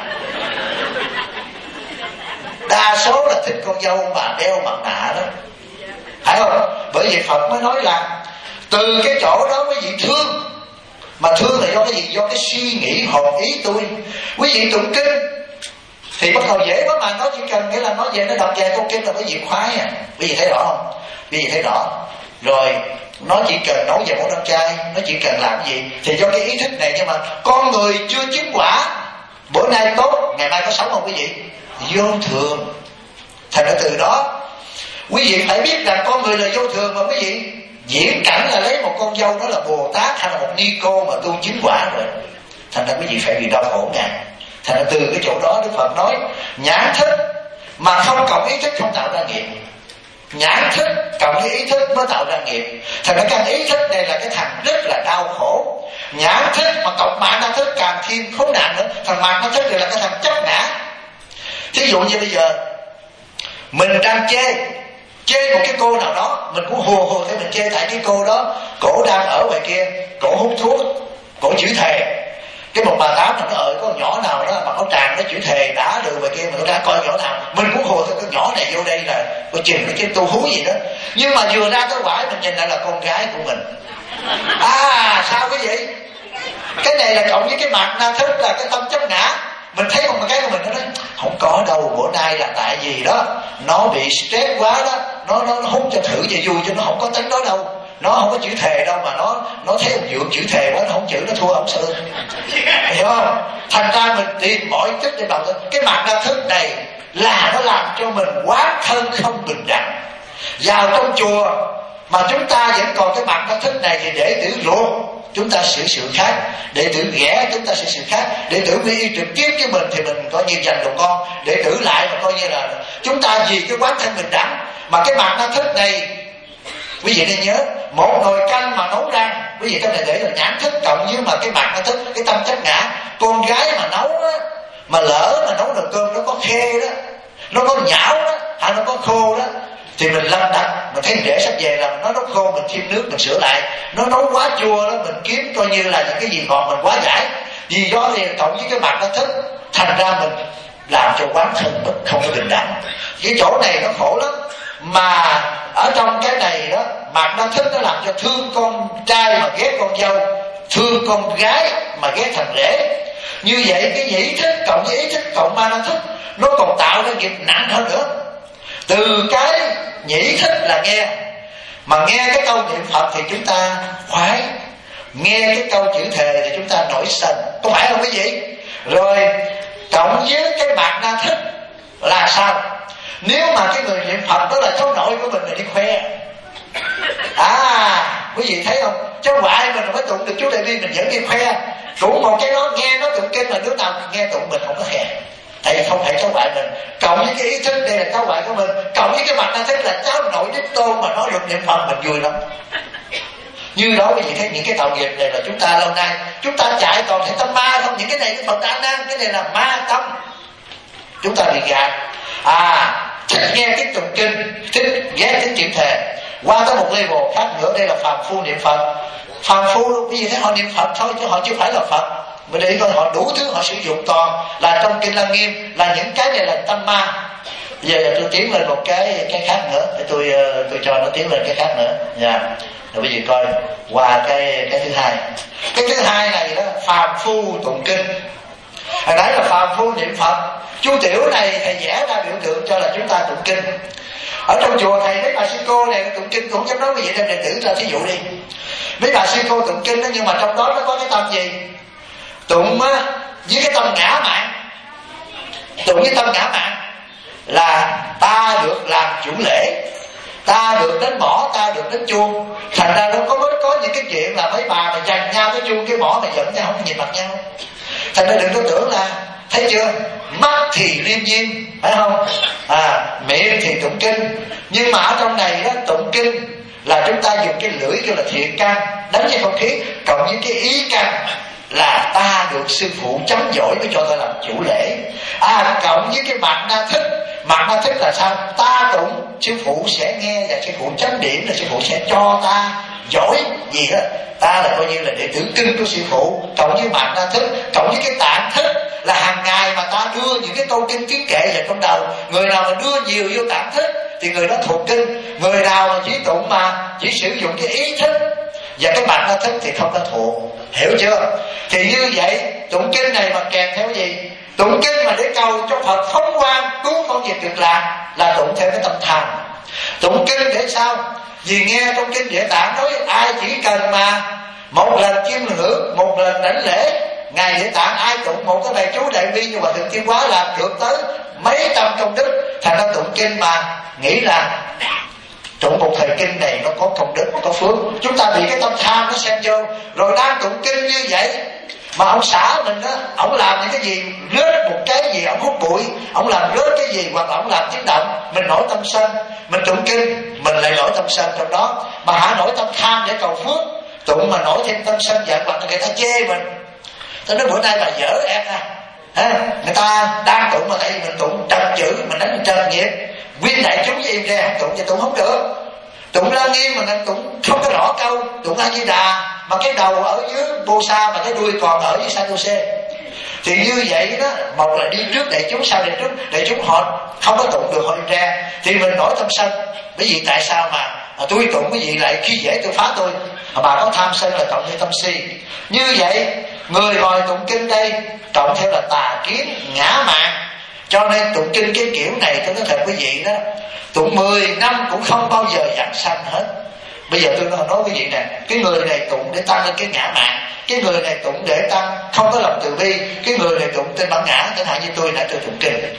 Đa số là thích con dâu mà đeo mặt nạ đó, phải không? Bởi vì Phật mới nói là từ cái chỗ đó quý vị thương. Mà thương là do cái gì? Do cái suy nghĩ hợp ý tôi. Quý vị tụng kinh thì bắt đầu dễ quá mà, nó chỉ cần nghĩa là nói về nó đọc vài câu kinh là quý vị khoái. Quý vị thấy rõ không? Quý vị thấy rõ. rồi nó chỉ cần nấu về món ăn chay, nó chỉ cần làm cái gì thì do cái ý thức này. Nhưng mà con người chưa chứng quả, bữa nay tốt ngày mai có sống không quý vị? Vô thường. Thành ra từ đó quý vị phải biết rằng con người là vô thường. Mà quý vị diễn cảnh là lấy một con dâu đó là Bồ Tát hay là một ni cô mà tu chứng quả rồi, thành ra quý vị phải bị đau khổ ngàn. Thành ra từ cái chỗ đó Đức Phật nói nhãn thức mà không cộng ý thức không tạo ra nghiệp, nhãn thức cộng với ý thức mới tạo ra nghiệp. Thành ra cái ý thức này là cái thằng rất là đau khổ. Nhãn thức mà cộng mạng na thức càng thêm khốn nạn nữa. Thằng mạng na thức đều là cái thằng chấp ngã. Thí dụ như bây giờ mình đang chê một cái cô nào đó, mình cũng hồ theo mình chê tại cái cô đó cổ đang ở ngoài kia, cổ hút thuốc, cổ chửi thề. Cái một bà tám nó có con nhỏ nào đó mà nó tràn nó chửi thề đã được ngoài kia, mà nó đang coi nhỏ nào mình cũng hồ theo cái nhỏ này vô đây là coi chừng nó trên tu hú gì đó. Nhưng mà vừa ra cái quả mình nhìn lại là con gái của mình. Sao cái gì? Cái này là cộng với cái mặt na thức là cái tâm chấp ngã. Mình thấy con gái của mình nó nói không có đâu, bữa nay là tại vì đó nó bị stress quá đó, nó hút cho thử cho vui, cho nó không có tính đó đâu, nó không có chữ thề đâu, mà nó thấy ông Dượng chữ thề quá, nó không chữ, nó thua ông Sư, hiểu không? Thành ra mình tìm mọi cách để bằng cái mặt na thức này là nó làm cho mình quá thân không bình đẳng. Vào trong chùa mà chúng ta vẫn còn cái mặt na thức này thì để tử ruột chúng ta xử sự khác, đệ tử ghẻ chúng ta xử sự khác, đệ tử quy y trực tiếp với mình thì mình coi như dành đồ con, đệ tử lại mà coi như là chúng ta vì cái quán thân bình đẳng. Mà cái mặt na thức này quý vị nên nhớ, một nồi canh mà nấu ra, quý vị trong này để là nhãn thức cộng với mà cái mặt na thức, cái tâm chấp ngã. Con gái mà nấu á, mà lỡ mà nấu nồi cơm nó có khê đó, nó có nhão đó, hay nó có khô đó, thì mình lâm đâm, mình thấy rễ sắp về là nó khô, mình thêm nước mình sửa lại. Nó nấu quá chua đó, mình kiếm coi như là những cái gì còn mình quá giải. Vì do thì cộng với cái mặt nó thức, thành ra mình làm cho quán thân bất không có bình đẳng. Cái chỗ này nó khổ lắm. Mà ở trong cái này đó, mặt nó thức nó làm cho thương con trai mà ghét con dâu, thương con gái mà ghét thằng rể. Như vậy cái nhĩ thức cộng với ý thức cộng ma nó thức, nó còn tạo ra nghiệp nặng hơn nữa. Từ cái nhĩ thức là nghe, mà nghe cái câu niệm Phật thì chúng ta khoái, nghe cái câu chữ thề thì chúng ta nổi sân, có phải không quý vị? Rồi cộng với cái mặt na thức là sao? Nếu mà cái người niệm Phật đó là cháu nội của mình thì đi khoe. Quý vị thấy không? Cháu ngoại mình mới tụng được chú Đại Bi mình vẫn đi khoe. Cũng một cái đó nghe nó tụng kinh mà đứa nào nghe tụng mình không có khen. Tại vì không phải cháu ngoại mình. Cộng với cái ý thức đây là cháu ngoại của mình, cộng với cái mặt na thức là cháu nội đích tôn mà nói được niệm Phật mình vui lắm. Như đó quý vị thấy những cái tạo nghiệp này là chúng ta lâu nay chúng ta chạy toàn thể tâm ma không. Những cái này cái Phật đã năng, cái này là ma tâm. Chúng ta bị gạt. Thích nghe tiếng tụng kinh, thích ghét tiếng chuyện thề. Qua tới một level khác nữa, đây là phàm phu niệm Phật. Phàm phu quý vị thấy họ niệm Phật thôi chứ họ chưa phải là Phật. Mà để coi họ đủ thứ họ sử dụng toàn là trong kinh Lăng Nghiêm, là những cái này là tâm ma. Giờ tôi tiến lên một cái khác nữa, để tôi cho nó tiến lên cái khác nữa nha. Rồi quý vị coi qua cái thứ hai. Cái thứ hai này đó, phàm phu tụng kinh. Hồi nãy là phàm phu niệm Phật. Chú tiểu này thầy vẽ ra biểu tượng cho là chúng ta tụng kinh. Ở trong chùa thầy mấy bà sư cô này tụng kinh cũng dám nói quý vị đem đệ tử ra thí dụ đi. Mấy bà sư cô tụng kinh đó, nhưng mà trong đó nó có cái tâm gì? Tụng á với cái tâm ngã mạn. Tụng với tâm ngã mạn là ta được làm chủ lễ, ta được đến mỏ, ta được đến chuông. Thành ra nó có những cái chuyện là mấy bà mà giành nhau cái chuông cái mỏ mà giận nhau không nhìn mặt nhau. Thành ra đừng có tưởng là, thấy chưa, mắt thì liêm diêm, phải không? Miệng thì tụng kinh. Nhưng mà ở trong này đó, tụng kinh là chúng ta dùng cái lưỡi kêu là thiện căn đánh với không khí, cộng với cái ý căn là ta được sư phụ chấm giỏi mới cho ta làm chủ lễ. Cộng với cái mặt na thức. Mặt na thức là sao? Ta tụng, sư phụ sẽ nghe và sư phụ chấm điểm, là sư phụ sẽ cho ta giỏi gì đó. Ta là coi như là đệ tử kinh của sư phụ. Cộng với mặt na thức, cộng với cái tạng thức là hàng ngày mà ta đưa những cái câu kinh kiến kệ vào trong đầu. Người nào mà đưa nhiều vô tạng thức thì người đó thuộc kinh. Người nào mà chỉ tụng mà chỉ sử dụng cái ý thức và cái mặt na thức thì không có thuộc. Hiểu chưa? Thì như vậy tụng kinh này mà kèm theo gì? Tụng kinh mà để cầu cho Phật phóng quang cứu con về cực lạc là tụng theo cái tâm tham. Tụng kinh để sao? Vì nghe trong kinh Địa Tạng nói ai chỉ cần mà một lần chiêm ngưỡng, một lần đảnh lễ ngài Địa Tạng, ai tụng một cái bài chú đại bi như Hòa Thượng Thiên Hóa làm được tới mấy trăm công đức. Thành ra tụng kinh mà nghĩ là tụng một thời kinh này nó có công đức, có phước. Chúng ta bị cái tâm tham nó xen vô, rồi đang tụng kinh như vậy mà ông xã mình á, ông làm những cái gì, rớt một cái gì, ông hút bụi, ông làm rớt cái gì, hoặc là ông làm tiếng động, mình nổi tâm sân. Mình tụng kinh mình lại nổi tâm sân trong đó, mà hả nổi tâm tham để cầu phước, tụng mà nổi thêm tâm sân giận, hoặc là người ta chê mình. Tôi nói bữa nay bà dở em người ta đang tụng mà tại vì mình tụng trật chữ, mình đánh mình trật nghiệp, nguyên đại chúng im ra không tụng thì tụng không được. Tụng Lăng Nghiêm mà tụng không có rõ câu, tụng A Di Đà mà cái đầu ở dưới Bô Sa mà cái đuôi còn ở dưới Sa Tu Xê, thì như vậy đó, một là đi trước đại chúng, sau đại chúng họ không có tụng được, họ đi ra thì mình nổi tâm sân. Bởi vì tại sao mà tôi tụng cái gì lại khi dễ tôi phá tôi, bà có tham sân là cộng theo tâm si. Như vậy người ngồi tụng kinh đây cộng theo là tà kiến ngã mạn. Cho nên tụng kinh cái kiểu này tôi nói thật quý vị đó, tụng 10 năm cũng không bao giờ giảng sanh hết. Bây giờ tôi nói quý vị nè, cái người này tụng để tăng lên cái ngã mạn, cái người này tụng để tăng không có lòng từ bi, cái người này tụng tên bản ngã. Chẳng hạn như tôi nãy tôi tụng kinh,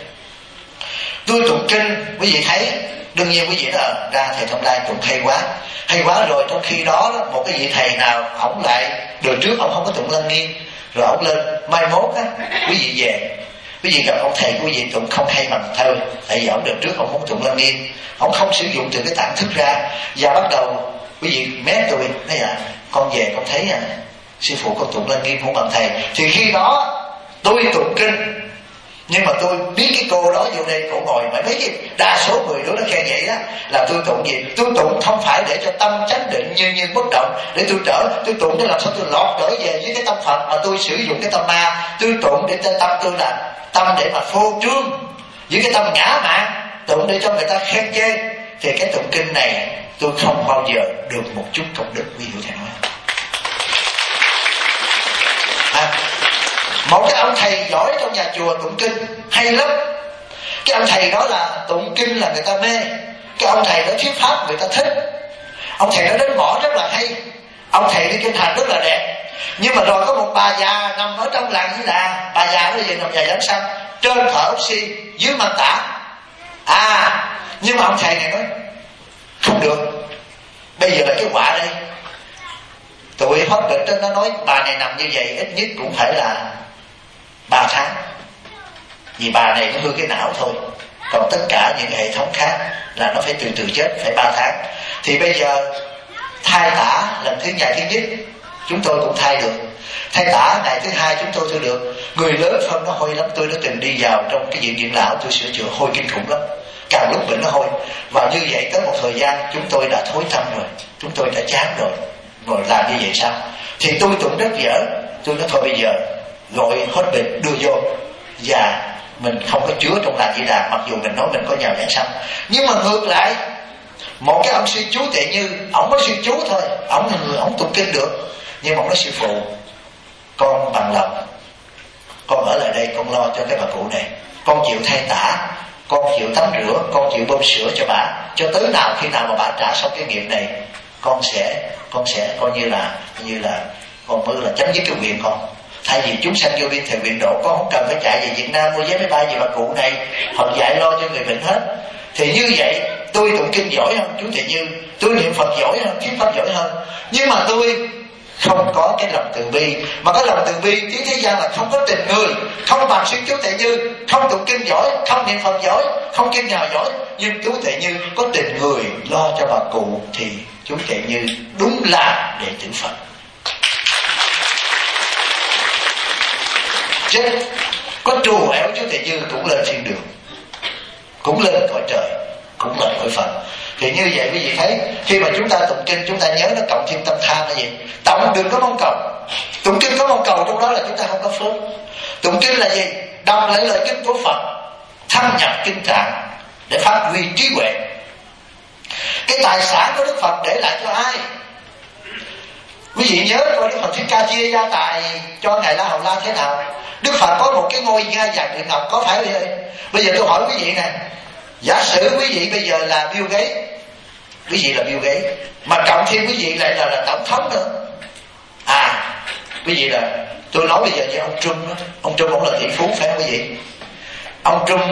tôi tụng kinh quý vị thấy, đương nhiên quý vị nói ra thầy Thông Lai tụng hay quá rồi. Trong khi đó một cái vị thầy nào ổng lại đường trước ổng không có tụng Lăng Nghiêm, rồi ổng lên mai mốt á quý vị về, quý vị gặp ông thầy quý vị tụng không hay bằng thơ, tại vì ổng đường trước ổng không tụng Lăng Nghiêm, ổng không sử dụng từ cái tạng thức ra, và bắt đầu quý vị mét tôi nói con về con thấy sư phụ con tụng Lăng Nghiêm không bằng thầy. Thì khi đó tôi tụng kinh, nhưng mà tôi biết cái cô đó vô đây cổ ngồi mà mấy cái đa số người đó nó khen vậy đó, là tôi tụng gì, tôi tụng không phải để cho tâm chánh định như bất động, để tôi tụng để làm sao tôi lọt trở về với cái tâm Phật, mà tôi sử dụng cái tâm ma. Tôi tụng để tâm tôi là tâm để mà phô trương với cái tâm ngã mạn, tụng để cho người ta khen chê. Thì cái tụng kinh này tôi không bao giờ được một chút công đức, ví dụ thầy nói. Một cái ông thầy giỏi trong nhà chùa tụng kinh hay lắm. Cái ông thầy đó là tụng kinh là người ta mê, cái ông thầy đó thuyết pháp người ta thích, ông thầy đó đến mỏ rất là hay, ông thầy đi kinh hành rất là đẹp. Nhưng mà rồi có một bà già nằm ở trong làng Di Đà, bà già bây giờ nằm già giảng sanh, trên thở oxy dưới mang tả. Nhưng mà ông thầy này nói không được, bây giờ là cái quả đây. Tụi hospital nó nói bà này nằm như vậy ít nhất cũng phải là 3 tháng, vì bà này nó hư cái não thôi, còn tất cả những hệ thống khác là nó phải từ từ chết, phải 3 tháng. Thì bây giờ thai tả lần thứ nhất chúng tôi cũng thai được, thai tả ngày thứ 2 chúng tôi được. Người lớn phân nó hôi lắm, tôi đã từng đi vào trong cái viện dưỡng lão tôi sửa chữa, hôi kinh khủng lắm, càng lúc bệnh nó hôi. Và như vậy tới một thời gian chúng tôi đã thối tâm rồi, chúng tôi đã chán rồi làm như vậy sao? Thì tôi tụng rất dở, tôi nói thôi bây giờ gọi hết bệnh đưa vô, và mình không có chứa trong làng Di Đà, mặc dù mình nói mình có nhờ giảng sanh. Nhưng mà ngược lại, một cái ông sư chú Tệ Như, ổng mới sư chú thôi, ổng là người ổng tụng kinh được, nhưng mà ổng nói sư phụ, con bằng lòng, con ở lại đây con lo cho cái bà cụ này, con chịu thay tả, con chịu tắm rửa, con chịu bơm sữa cho bà, cho tới nào khi nào mà bà trả xong cái nghiệp này, con sẽ coi như là con mới là chấm dứt cái quyền con. Thay vì chúng sanh vô biên thầy viện độ, con không cần phải chạy về Việt Nam mua vé máy bay gì bà cụ này, họ dạy lo cho người bệnh hết. Thì như vậy tôi tụng kinh giỏi hơn chú Thầy Như, tôi niệm Phật giỏi hơn, thuyết pháp giỏi hơn, nhưng mà tôi không có cái lòng từ bi. Mà cái lòng từ bi tiếng thế gian là không có tình người, không bằng sư chú Thầy Như, không tụng kinh giỏi, không niệm Phật giỏi, không kinh nhờ giỏi, nhưng chú Thầy Như có tình người lo cho bà cụ, thì chú Thầy Như đúng là đệ tử Phật. Chứ có trù ẻo chú Thầy Như cũng lên thiên đường, cũng lên cõi trời, cũng lên cõi Phật. Thì như vậy quý vị thấy, khi mà chúng ta tụng kinh, chúng ta nhớ nó cộng thêm tâm tham là gì? Tụng đừng có mong cầu. Tụng kinh có mong cầu trong đó là chúng ta không có phước. Tụng kinh là gì? Đọc lại lời kinh của Phật, thâm nhập kinh tạng để phát huy trí huệ. Cái tài sản của Đức Phật để lại cho ai? Quý vị nhớ coi Đức Phật Thích Ca chia gia tài cho ngài La Hầu La thế nào? Đức Phật có một cái ngôi ngai vàng điện ngọc, có phải vậy? Bây giờ tôi hỏi quý vị nè, giả sử quý vị bây giờ là Bill Gates, quý vị là Bill Gates, mà cộng thêm quý vị lại là tổng thống nữa. Quý vị là, tôi nói bây giờ với ông Trump đó. Ông Trump ông là tỷ phú phải không quý vị? Ông Trump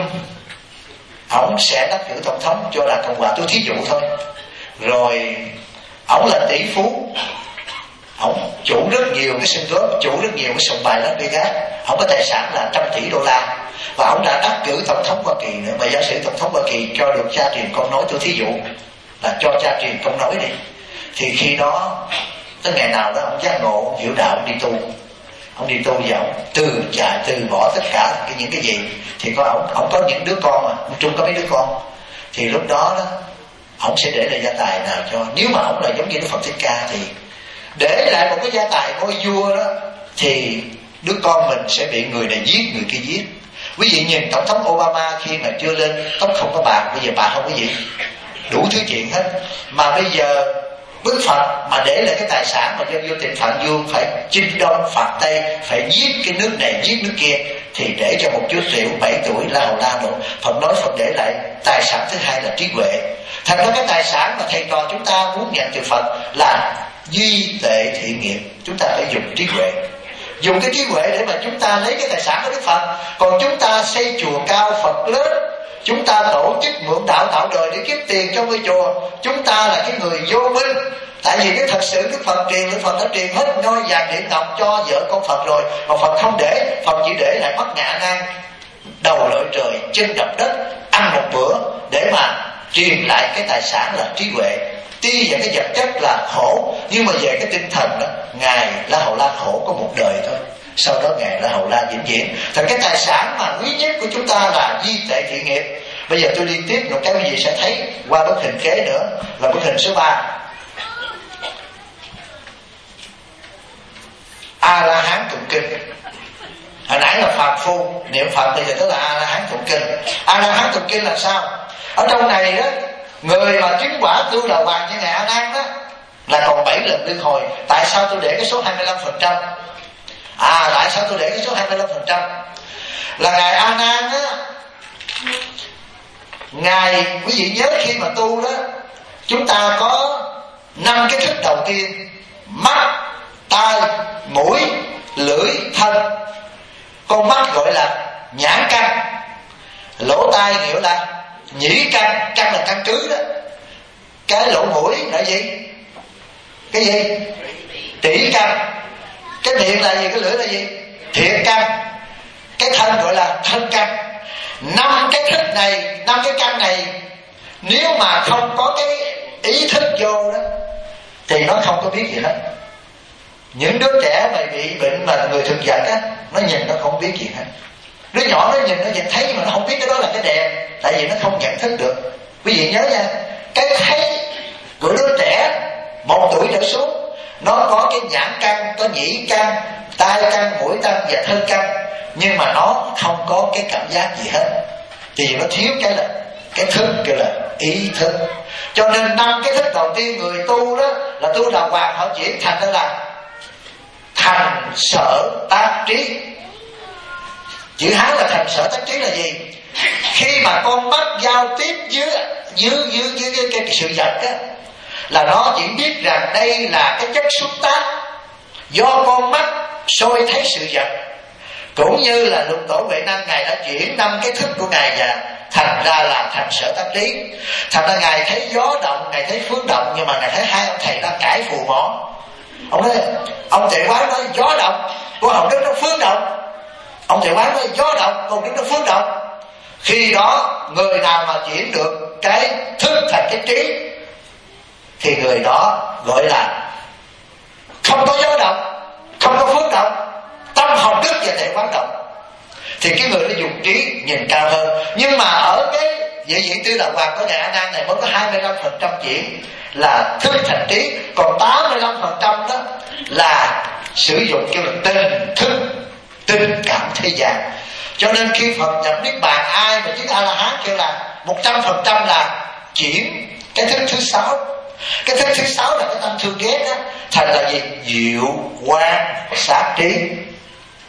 ông sẽ đắc cử tổng thống cho Đảng Cộng hòa, tôi thí dụ thôi. Rồi ông là tỷ phú, ông chủ rất nhiều cái sân golf, chủ rất nhiều cái sòng bài Las Vegas, ông có tài sản là $100 tỷ, và ông đã đắc cử tổng thống Hoa Kỳ nữa. Mà giả sử tổng thống Hoa Kỳ cho được cha truyền con nối, tôi thí dụ là cho cha truyền con nối đi, thì khi đó tới ngày nào đó ông giác ngộ, ông hiểu đạo, ông đi tu. Ông đi tu và ông từ bỏ tất cả những cái gì. Thì có ông có những đứa con, mà ông Trung có mấy đứa con, thì lúc đó ông sẽ để lại gia tài nào cho. Nếu mà ông là giống như Đức Phật Thích Ca thì để lại một cái gia tài ngôi vua đó, thì đứa con mình sẽ bị người này giết, người kia giết. Quý vị nhìn tổng thống Obama khi mà chưa lên, tóc không có bạc, bây giờ bạc không quý vị, đủ thứ chuyện hết. Mà bây giờ Đức Phật mà để lại cái tài sản mà cho vô tình Phạm Dương phải chinh đông phạt Tây, phải giết cái nước này giết nước kia, thì để cho một chú tiểu 7 tuổi La Hầu La nữa. Phật nói Phật để lại tài sản thứ hai là trí huệ. Thành ra cái tài sản mà thầy trò chúng ta muốn nhận từ Phật là duy tệ thiện nghiệp. Chúng ta phải dùng trí huệ, dùng cái trí huệ để mà chúng ta lấy cái tài sản của Đức Phật. Còn chúng ta xây chùa cao Phật lớn, chúng ta tổ chức mượn đạo tạo đời để kiếm tiền cho ngôi chùa, chúng ta là cái người vô minh. Tại vì cái thật sự Đức Phật đã truyền hết ngôi vàng điện ngọc cho vợ con Phật rồi, mà Phật không để. Phật chỉ để lại mắt ngạ ngang, đầu lội trời, chân đập đất, ăn một bữa, để mà truyền lại cái tài sản là trí huệ. Tuy về cái vật chất là khổ, nhưng mà về cái tinh thần đó, Ngài La Hầu La khổ có một đời thôi, sau đó Ngài La Hầu La vĩnh viễn. Thành cái tài sản mà quý nhất của chúng ta là duy tệ thiện nghiệp. Bây giờ tôi đi tiếp một cái quý vị sẽ thấy qua bức hình kế nữa, là bức hình số 3. A La Hán tụng kinh. Hồi nãy là phàm phu niệm Phật, bây giờ tức là A La Hán tụng kinh. A La Hán tụng kinh là sao? Ở trong này đó, người mà chứng quả tu đầu hoàng như Ngài A Nan đó là còn 7 lần luân hồi. Tại sao tôi để cái số 25%? Tại sao tôi để cái số 25%? Là Ngài A Nan á, Ngài, quý vị nhớ khi mà tu đó, chúng ta có 5 cái thức đầu tiên: mắt, tai, mũi, lưỡi, thân. Con mắt gọi là nhãn căn, lỗ tai gọi là nhĩ căn, căn là căn cứ đó. Cái lỗ mũi là gì? Cái gì? Trĩ căn. Cái miệng là gì? Cái lưỡi là gì? Thiệt căn. Cái thân gọi là thân căn. 5 cái thức này, 5 cái căn này, nếu mà không có cái ý thức vô đó thì nó không có biết gì hết. Những đứa trẻ mà bị bệnh mà người thực vật á, nó nhìn nó không biết gì hết. Đứa nhỏ nó nhìn nó vẫn thấy, nhưng mà nó không biết cái đó là cái đẹp, tại vì nó không nhận thức được. Quý vị nhớ nha, cái thấy của đứa trẻ 1 tuổi trở xuống, nó có cái nhãn căn, có nhĩ căn, tai căn, mũi căn và thân căn, nhưng mà nó không có cái cảm giác gì hết. Thì nó thiếu cái là cái thức, kêu là ý thức. Cho nên 5 cái thức đầu tiên người tu đó là tu đàng hoàng, họ chuyển thành đó là thành sở tác trí. Chữ Hán là thành sở tác trí là gì? Khi mà con mắt giao tiếp với cái sự vật á, là nó chỉ biết rằng đây là cái chất xúc tác do con mắt soi thấy sự vật. Cũng như là Lục Tổ Huệ Năng, Ngài đã chuyển 5 cái thức của Ngài và thành ra là thành sở tác trí. Thành ra Ngài thấy gió động, Ngài thấy phương động, nhưng mà Ngài thấy hai ông thầy đang cãi phù mỏ. Ông thầy Quán nói gió động, cô Hồng Đức nó phương động. Ông thầy Quán nói gió động, cô Hồng Đức nó phương động. Khi đó người nào mà chuyển được cái thức thành cái trí thì người đó gọi là không có gió động, không có phương động, tâm Hồng Đức và thầy Quán động. Thì cái người đó dùng trí nhìn cao hơn. Nhưng mà ở cái vị diện tư đàng hoàng của Ngài A Nan này mới có 25% chuyển là thức thành trí, còn 85% đó là sử dụng kêu là tình thức, tình cảm thế gian. Cho nên khi Phật nhập Niết Bàn, ai mà chứng A La Hán kêu là 100% là chuyển cái thức thứ 6. Cái thức thứ 6 là cái tâm thương ghét đó, thành là gì? Diệu quan sát trí.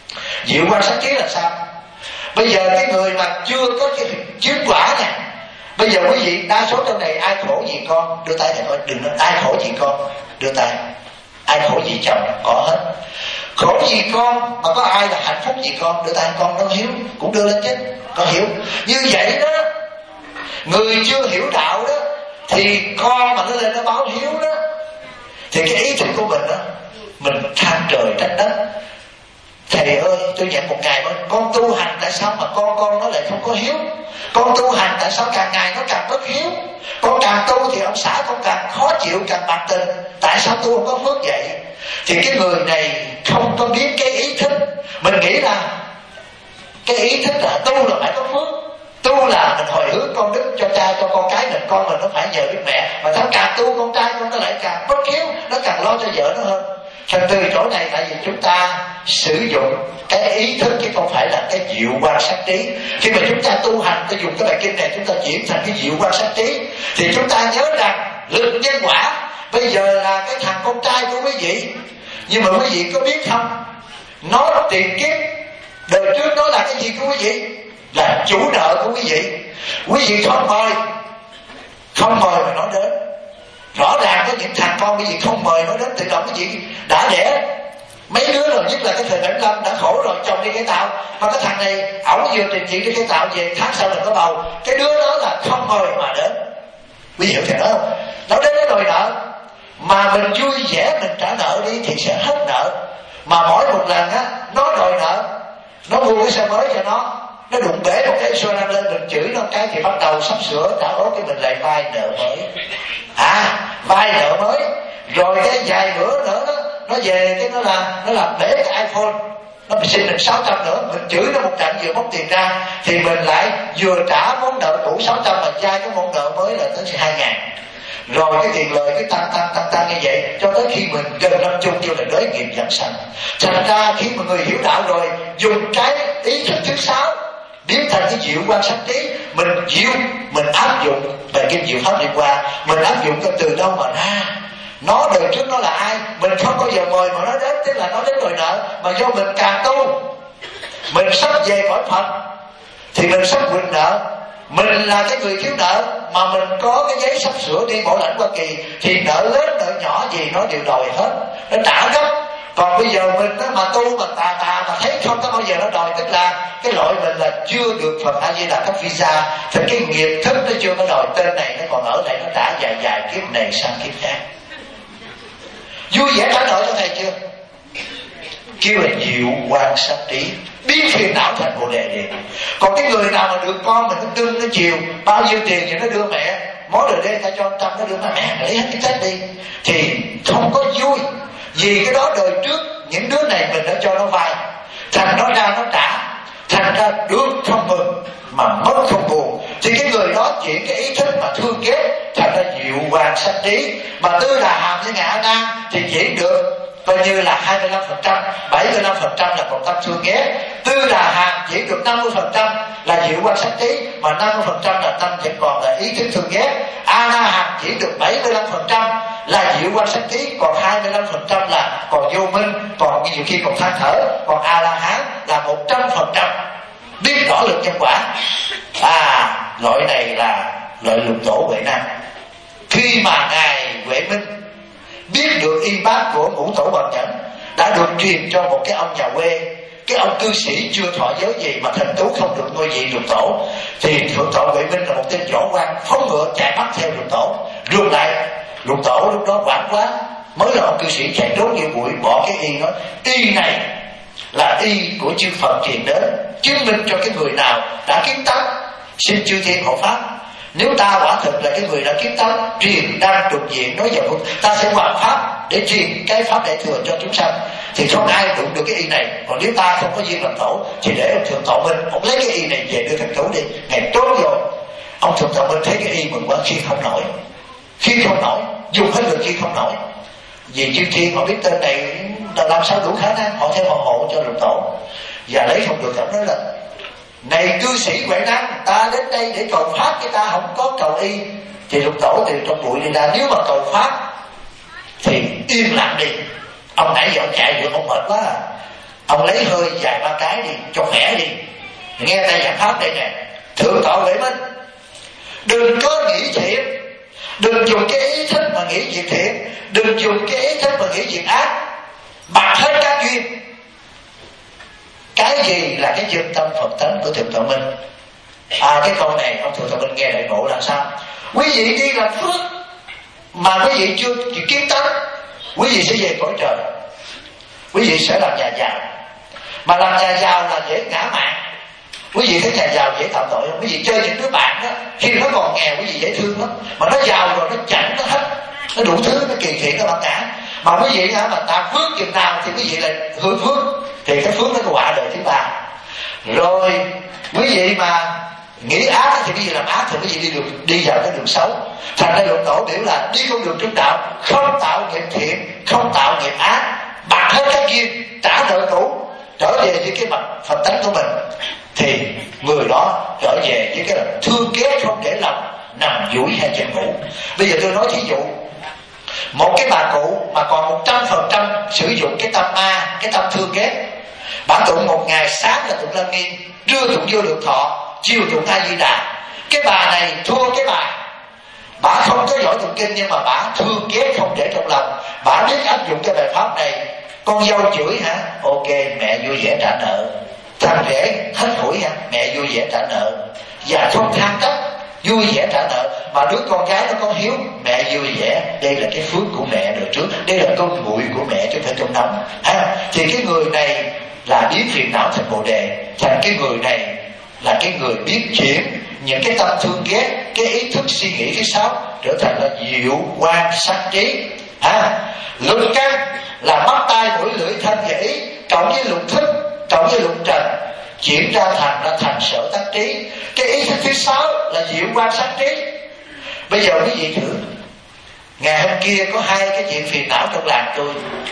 Diệu quan sát trí là sao? Bây giờ cái người mà chưa có cái chứng quả này, Bây giờ quý vị đa số trong này ai khổ gì con? Đưa tay thầy coi, đừng nói ai khổ gì con, đưa tay. Ai khổ gì chồng? Có hết. Khổ gì con mà có ai là hạnh phúc gì con? Đưa tay con, nó hiếu cũng đưa lên chứ, con hiểu. Như vậy đó, người chưa hiểu đạo đó thì con mà nó lên nó báo hiếu đó, thì cái ý thức của mình đó, mình than trời trách đất. Thầy ơi, tôi nhận một ngày thôi, con tu hành tại sao mà con nó lại không có hiếu? Con tu hành tại sao càng ngày nó càng bất hiếu? Con càng tu thì ông xã con càng khó chịu, càng bạc tình. Tại sao tu không có phước vậy? Thì cái người này không có biết cái ý thức. Mình nghĩ là cái ý thức là tu là phải có phước, tu là mình hồi hướng con đức cho cha cho con cái mình, con mình nó phải nhờ đức mẹ. Màถ้càng tu con trai con nó lại càng bất hiếu, nó càng lo cho vợ nó hơn. Thành từ chỗ này tại vì chúng ta sử dụng cái ý thức chứ không phải là cái diệu quan sát trí. Khi mà chúng ta tu hành, ta dùng cái bài kinh này chúng ta chuyển thành cái diệu quan sát trí, thì chúng ta nhớ rằng lực nhân quả bây giờ là cái thằng con trai của quý vị. Nhưng mà quý vị có biết không, nó tiền kiếp đời trước nó là cái gì của quý vị? Là chủ nợ của quý vị. Quý vị không mời mà nó đến. Rõ ràng có những thằng con quý vị không mời nó đến, từ đầu quý vị đã đẻ mấy đứa rồi, nhất là cái thời 75 đã khổ rồi, chồng đi cải tạo, mà cái thằng này ổng vừa trình chuyện đi cải tạo về tháng sau là có bầu. Cái đứa đó là không mời mà đến. Quý vị hiểu thằng đó không? Nó đến nó đòi nợ, mà mình vui vẻ mình trả nợ đi thì sẽ hết nợ. Mà mỗi một lần á nó đòi nợ, nó mua cái xe mới cho nó đụng bể một cái xô lên mình chửi nó cái thì bắt đầu sắp sửa trả ố, cái mình lại vay nợ mới. Vay nợ mới rồi cái vài bữa nữa nó về cái nó làm bể cái iPhone, nó bị xin được 600 nữa, mình chửi nó một trận vừa móc tiền ra thì mình lại vừa trả món nợ cũ 600 mà vay cái món nợ mới là tới 2.000. Rồi cái tiền lời cái tăng như vậy cho tới khi mình gần lâm chung vô là đới nghiệp dẫn sanh. Thành ra khi mà người hiểu đạo rồi dùng cái ý thức thứ 6 biến thành cái diệu quan sát trí, mình áp dụng về kinh diệu pháp đi qua, mình áp dụng cái từ đâu mà ra. Nó đời trước nó là ai? Mình không bao giờ mời mà nó đến, tức là nó đến đòi nợ. Mà do mình càng tu, mình sắp về cõi Phật thì mình sắp quỵt nợ. Mình là cái người thiếu nợ mà mình có cái giấy sắp sửa đi Bảo Lãnh Hoa Kỳ thì nợ lớn nợ nhỏ gì nó đều đòi hết, nó trả gấp. Còn bây giờ mình đó mà tu mà tà mà thấy không có bao giờ nó đòi, tức là cái loại mình là chưa được Phật A Di Đà cấp visa, thì cái nghiệp thức nó chưa có đòi, tên này nó còn ở đây nó trả dài kiếp này sang kiếp khác. Vui vẻ trả nợ cho thầy chưa? Kêu là diệu quan sát trí, biến phiền não thành bồ đề liền. Còn cái người nào mà được con mình nó đương nó chiều bao nhiêu tiền thì nó đưa mẹ, món đồ đây ta cho 100 nó đưa mẹ lấy hết cái Tết đi, thì không có vui. Vì cái đó đời trước những đứa này mình đã cho nó vay, thành nó ra nó trả, thành ra được không mừng mà mất không buồn. Thì cái người đó chuyển cái ý thức mà thương ghét thành ra diệu quan sát trí. Mà Tư Đà Hàm với Ngài A Nan thì chuyển được coi như là 25%, 75% là còn tâm thương ghét. Tư Đà Hàm chỉ được 50% là diệu quan sát trí, mà 50% là tâm vẫn còn là ý thức thương ghét. A Na Hàm chỉ được 75% là diệu quan sát trí, còn 25% là còn vô minh, còn nhiều khi còn than thở. Còn A La Hán là 100% biết rõ lực nhân quả. Loại này là loại lục tổ Huệ Năng. Khi mà Ngài Huệ Minh biết được y bát của ngũ tổ Hoàng Nhẫn đã được truyền cho một cái ông nhà quê, cái ông cư sĩ chưa thọ giới gì mà thành tú không được ngôi vị lục tổ, thì thượng tọa Huệ Minh là một tên võ quan phóng ngựa chạy bắt theo lục tổ. Rượt lại lục tổ lúc đó quảng quá, mới là ông cư sĩ chạy trốn như bụi, bỏ cái y, nói y này là y của chư Phật truyền đến, chứng minh cho cái người nào đã kiến tánh xin chư thiên hộ pháp. Nếu ta quả thực là cái người đã kiến tánh truyền đang trục diện nói vào ta sẽ hoàn pháp để truyền cái pháp đại thừa cho chúng sanh, thì không ai đụng được cái y này. Còn nếu ta không có duyên làm tổ thì để ông thượng tọa Minh ông lấy cái y này về đưa thằng Tú đi. Ngày trốn rồi ông thượng tọa Minh thấy cái y mừng quá, khi không nổi dùng hết lực khi không nổi. Vì chư thiên họ biết tên này làm sao đủ khả năng, họ theo họ hộ cho lục tổ, và lấy không được. Ông nói là này cư sĩ Huệ Năng, ta đến đây để cầu pháp chứ ta không có cầu y. Thì lục tổ từ trong bụi đi ra, nếu mà cầu pháp thì yên lặng đi. Ông nãy giờ ông chạy được, ông mệt quá ông lấy hơi vài ba cái đi cho khỏe đi. Nghe tay giảng pháp đây nè. Thượng tọa Huệ Minh, Đừng có nghĩ thiện, đừng dùng cái ý thức mà nghĩ việc thiện, đừng dùng cái ý thức mà nghĩ việc ác. Bật hết các duyên. Cái gì là cái dương tâm Phật tánh của Thượng Tọa Minh? Cái câu này ông Thượng Tọa Minh nghe đại ngộ là sao? Quý vị đi làm phước mà quý vị chưa kiến tánh, quý vị sẽ về cõi trời, quý vị sẽ làm nhà giàu. Mà làm nhà giàu là dễ ngã mạn. Quý vị thấy nhà giàu dễ tạo tội không? Quý vị chơi những đứa bạn đó, khi nó còn nghèo quý vị dễ thương lắm, mà nó giàu rồi nó chảnh, nó hết, nó đủ thứ, nó kỳ thiện, nó bản ngã. Mà quý vị mà tạo phước chừng nào thì quý vị lại hưởng phước, thì cái phước nó có quả đời thứ ba. Rồi quý vị mà nghĩ ác thì quý vị làm ác, thì quý vị đi vào cái đường xấu. Thành ra Lục Tổ biểu là đi con đường trung đạo, không tạo nghiệp thiện, không tạo nghiệp ác, bạc hết các duyên, trả nợ cũ, trở về với cái mặt Phật tánh của mình, thì người đó trở về với cái là thương ghét không để lòng, nằm duỗi hay chèn ngủ. Bây giờ tôi nói thí dụ, một cái bà cụ mà còn 100% sử dụng cái tâm ma, cái tâm thương ghét, bà tụng một ngày, sáng là tụng Lăng Nghiêm, trưa tụng Vô Lượng Thọ, chiều tụng A Di Đà. Cái bà này thua cái bà không có giỏi tụng kinh, nhưng mà bà thương ghét không để trong lòng. Bà biết áp dụng cái bài pháp này. Con dâu chửi hả? Ok, mẹ vui vẻ trả nợ. Thằng rể hết hủi hả? Mẹ vui vẻ trả nợ. Và không than trách, vui vẻ trả nợ. Mà đứa con gái nó có hiếu, mẹ vui vẻ. Đây là cái phước của mẹ đời trước, đây là con nguội của mẹ chứ không phải trong nóng. Thì cái người này là biến phiền não thành Bồ Đề. Thành cái người này là cái người biết chuyển những cái tâm thương ghét, cái ý thức suy nghĩ thứ sáu trở thành là diệu quan sát trí. Lục căn là mắt tai mũi lưỡi thân và ý, cộng với lục thức, cộng với lục trần, chuyển ra thành sở tác trí. Cái ý thức thứ sáu là diệu quan sát trí. Bây giờ quý vị thử, ngày hôm kia có hai cái chuyện phiền não trong làng tôi,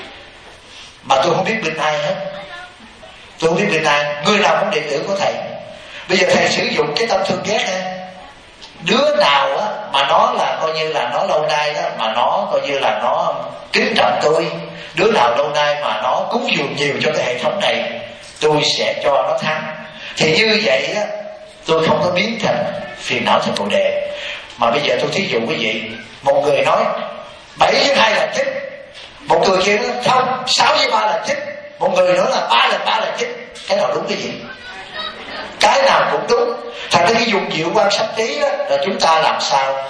mà tôi không biết bên ai hết. Tôi không biết bên ai, người nào cũng đệ tử của thầy. Bây giờ thầy sử dụng cái tâm thương ghét ha. Đứa nào á mà nó là coi như là nó lâu nay đó, mà nó coi như là nó kính trọng tôi, đứa nào lâu nay mà nó cúng dường nhiều cho cái hệ thống này, tôi sẽ cho nó thắng. Thì như vậy á, tôi không có biến thành phiền não thành Bồ Đề. Mà bây giờ tôi thí dụ quý vị, một người nói 7 với 2 là 9, một người kia nói không 6 với 3 là 9, một người nói là 3 lần 3 là 9. Cái nào đúng cái gì? Cái nào cũng đúng. Thành ra cái dùng diệu quan sát trí đó là chúng ta làm sao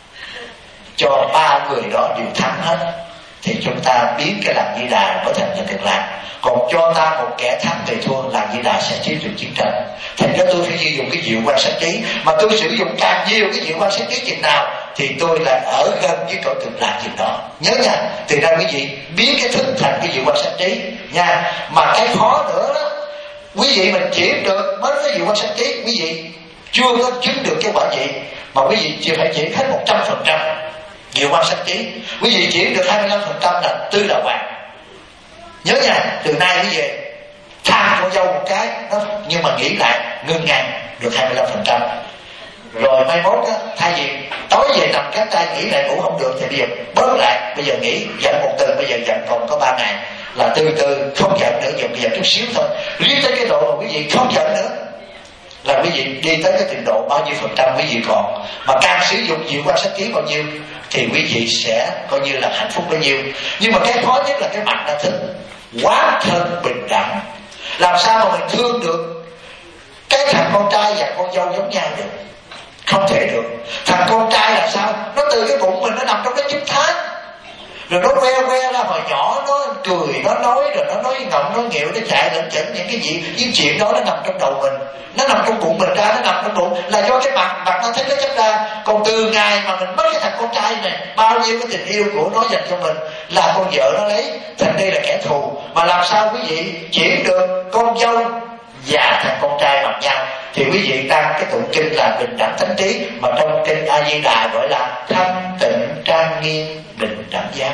cho ba người đó đều thắng hết, thì chúng ta biến cái làng Di Đà trở thành nhân Cực Lạc. Còn cho ta một kẻ thắng về thua, làng Di Đà sẽ chiến được chiến tranh. Thành ra tôi phải sử dụng cái diệu quan sát trí. Mà tôi sử dụng càng nhiều cái diệu quan sát trí chừng nào thì tôi lại ở gần với cõi Cực Lạc chừng đó. Nhớ nha, thì ra quý vị biến cái thức thành cái diệu quan sát trí nha. Mà cái khó nữa đó, quý vị mình chuyển được mới có diệu quan sát trí, quý vị chưa có chứng được cái quả vị, mà quý vị chưa phải chuyển hết 100% diệu quan sát trí. Quý vị chuyển được 25% là Tư Đà Hoàng. Nhớ nha, từ nay quý vị than con dâu một cái đó, nhưng mà nghĩ lại ngưng ngang được 25%. Rồi mai mốt á, thay vì tối về nằm các tay nghĩ lại ngủ không được thì bây giờ bớt lại, bây giờ nghĩ giận một tuần, bây giờ giận còn có 3 ngày, là từ từ không giận nữa, giận chút xíu thôi. Riêng tới cái độ mà quý vị không giận nữa là quý vị đi tới cái trình độ bao nhiêu phần trăm quý vị còn. Mà càng sử dụng diệu quan sát trí bao nhiêu thì quý vị sẽ coi như là hạnh phúc bấy nhiêu. Nhưng mà cái khó nhất là cái mặt là thức quá thân bình đẳng. Làm sao mà mình thương được cái thằng con trai và con dâu giống nhau được? Không thể được. Thằng con trai là sao? Nó từ cái bụng mình nó nằm trong cái 9 tháng, rồi nó que ra hồi nhỏ, nó cười, nó nói, rồi nó nói ngọng, nó nghẹo, nó chạy lẫn chẩn những cái gì, những chuyện đó nó nằm trong đầu mình, nó nằm trong bụng mình ra, nó nằm trong bụng là do cái mặt nó thấy nó chất ra. Còn từ ngày mà mình mất cái thằng con trai này, bao nhiêu cái tình yêu của nó dành cho mình là con vợ nó lấy, thành đây là kẻ thù. Mà làm sao quý vị chuyển được con dâu và thằng con trai bằng nhau thì quý vị đang cái tụng kinh là bình đẳng thánh trí, mà trong kinh A Di Đà gọi là thanh tịnh trang nghiêm bình đẳng giác.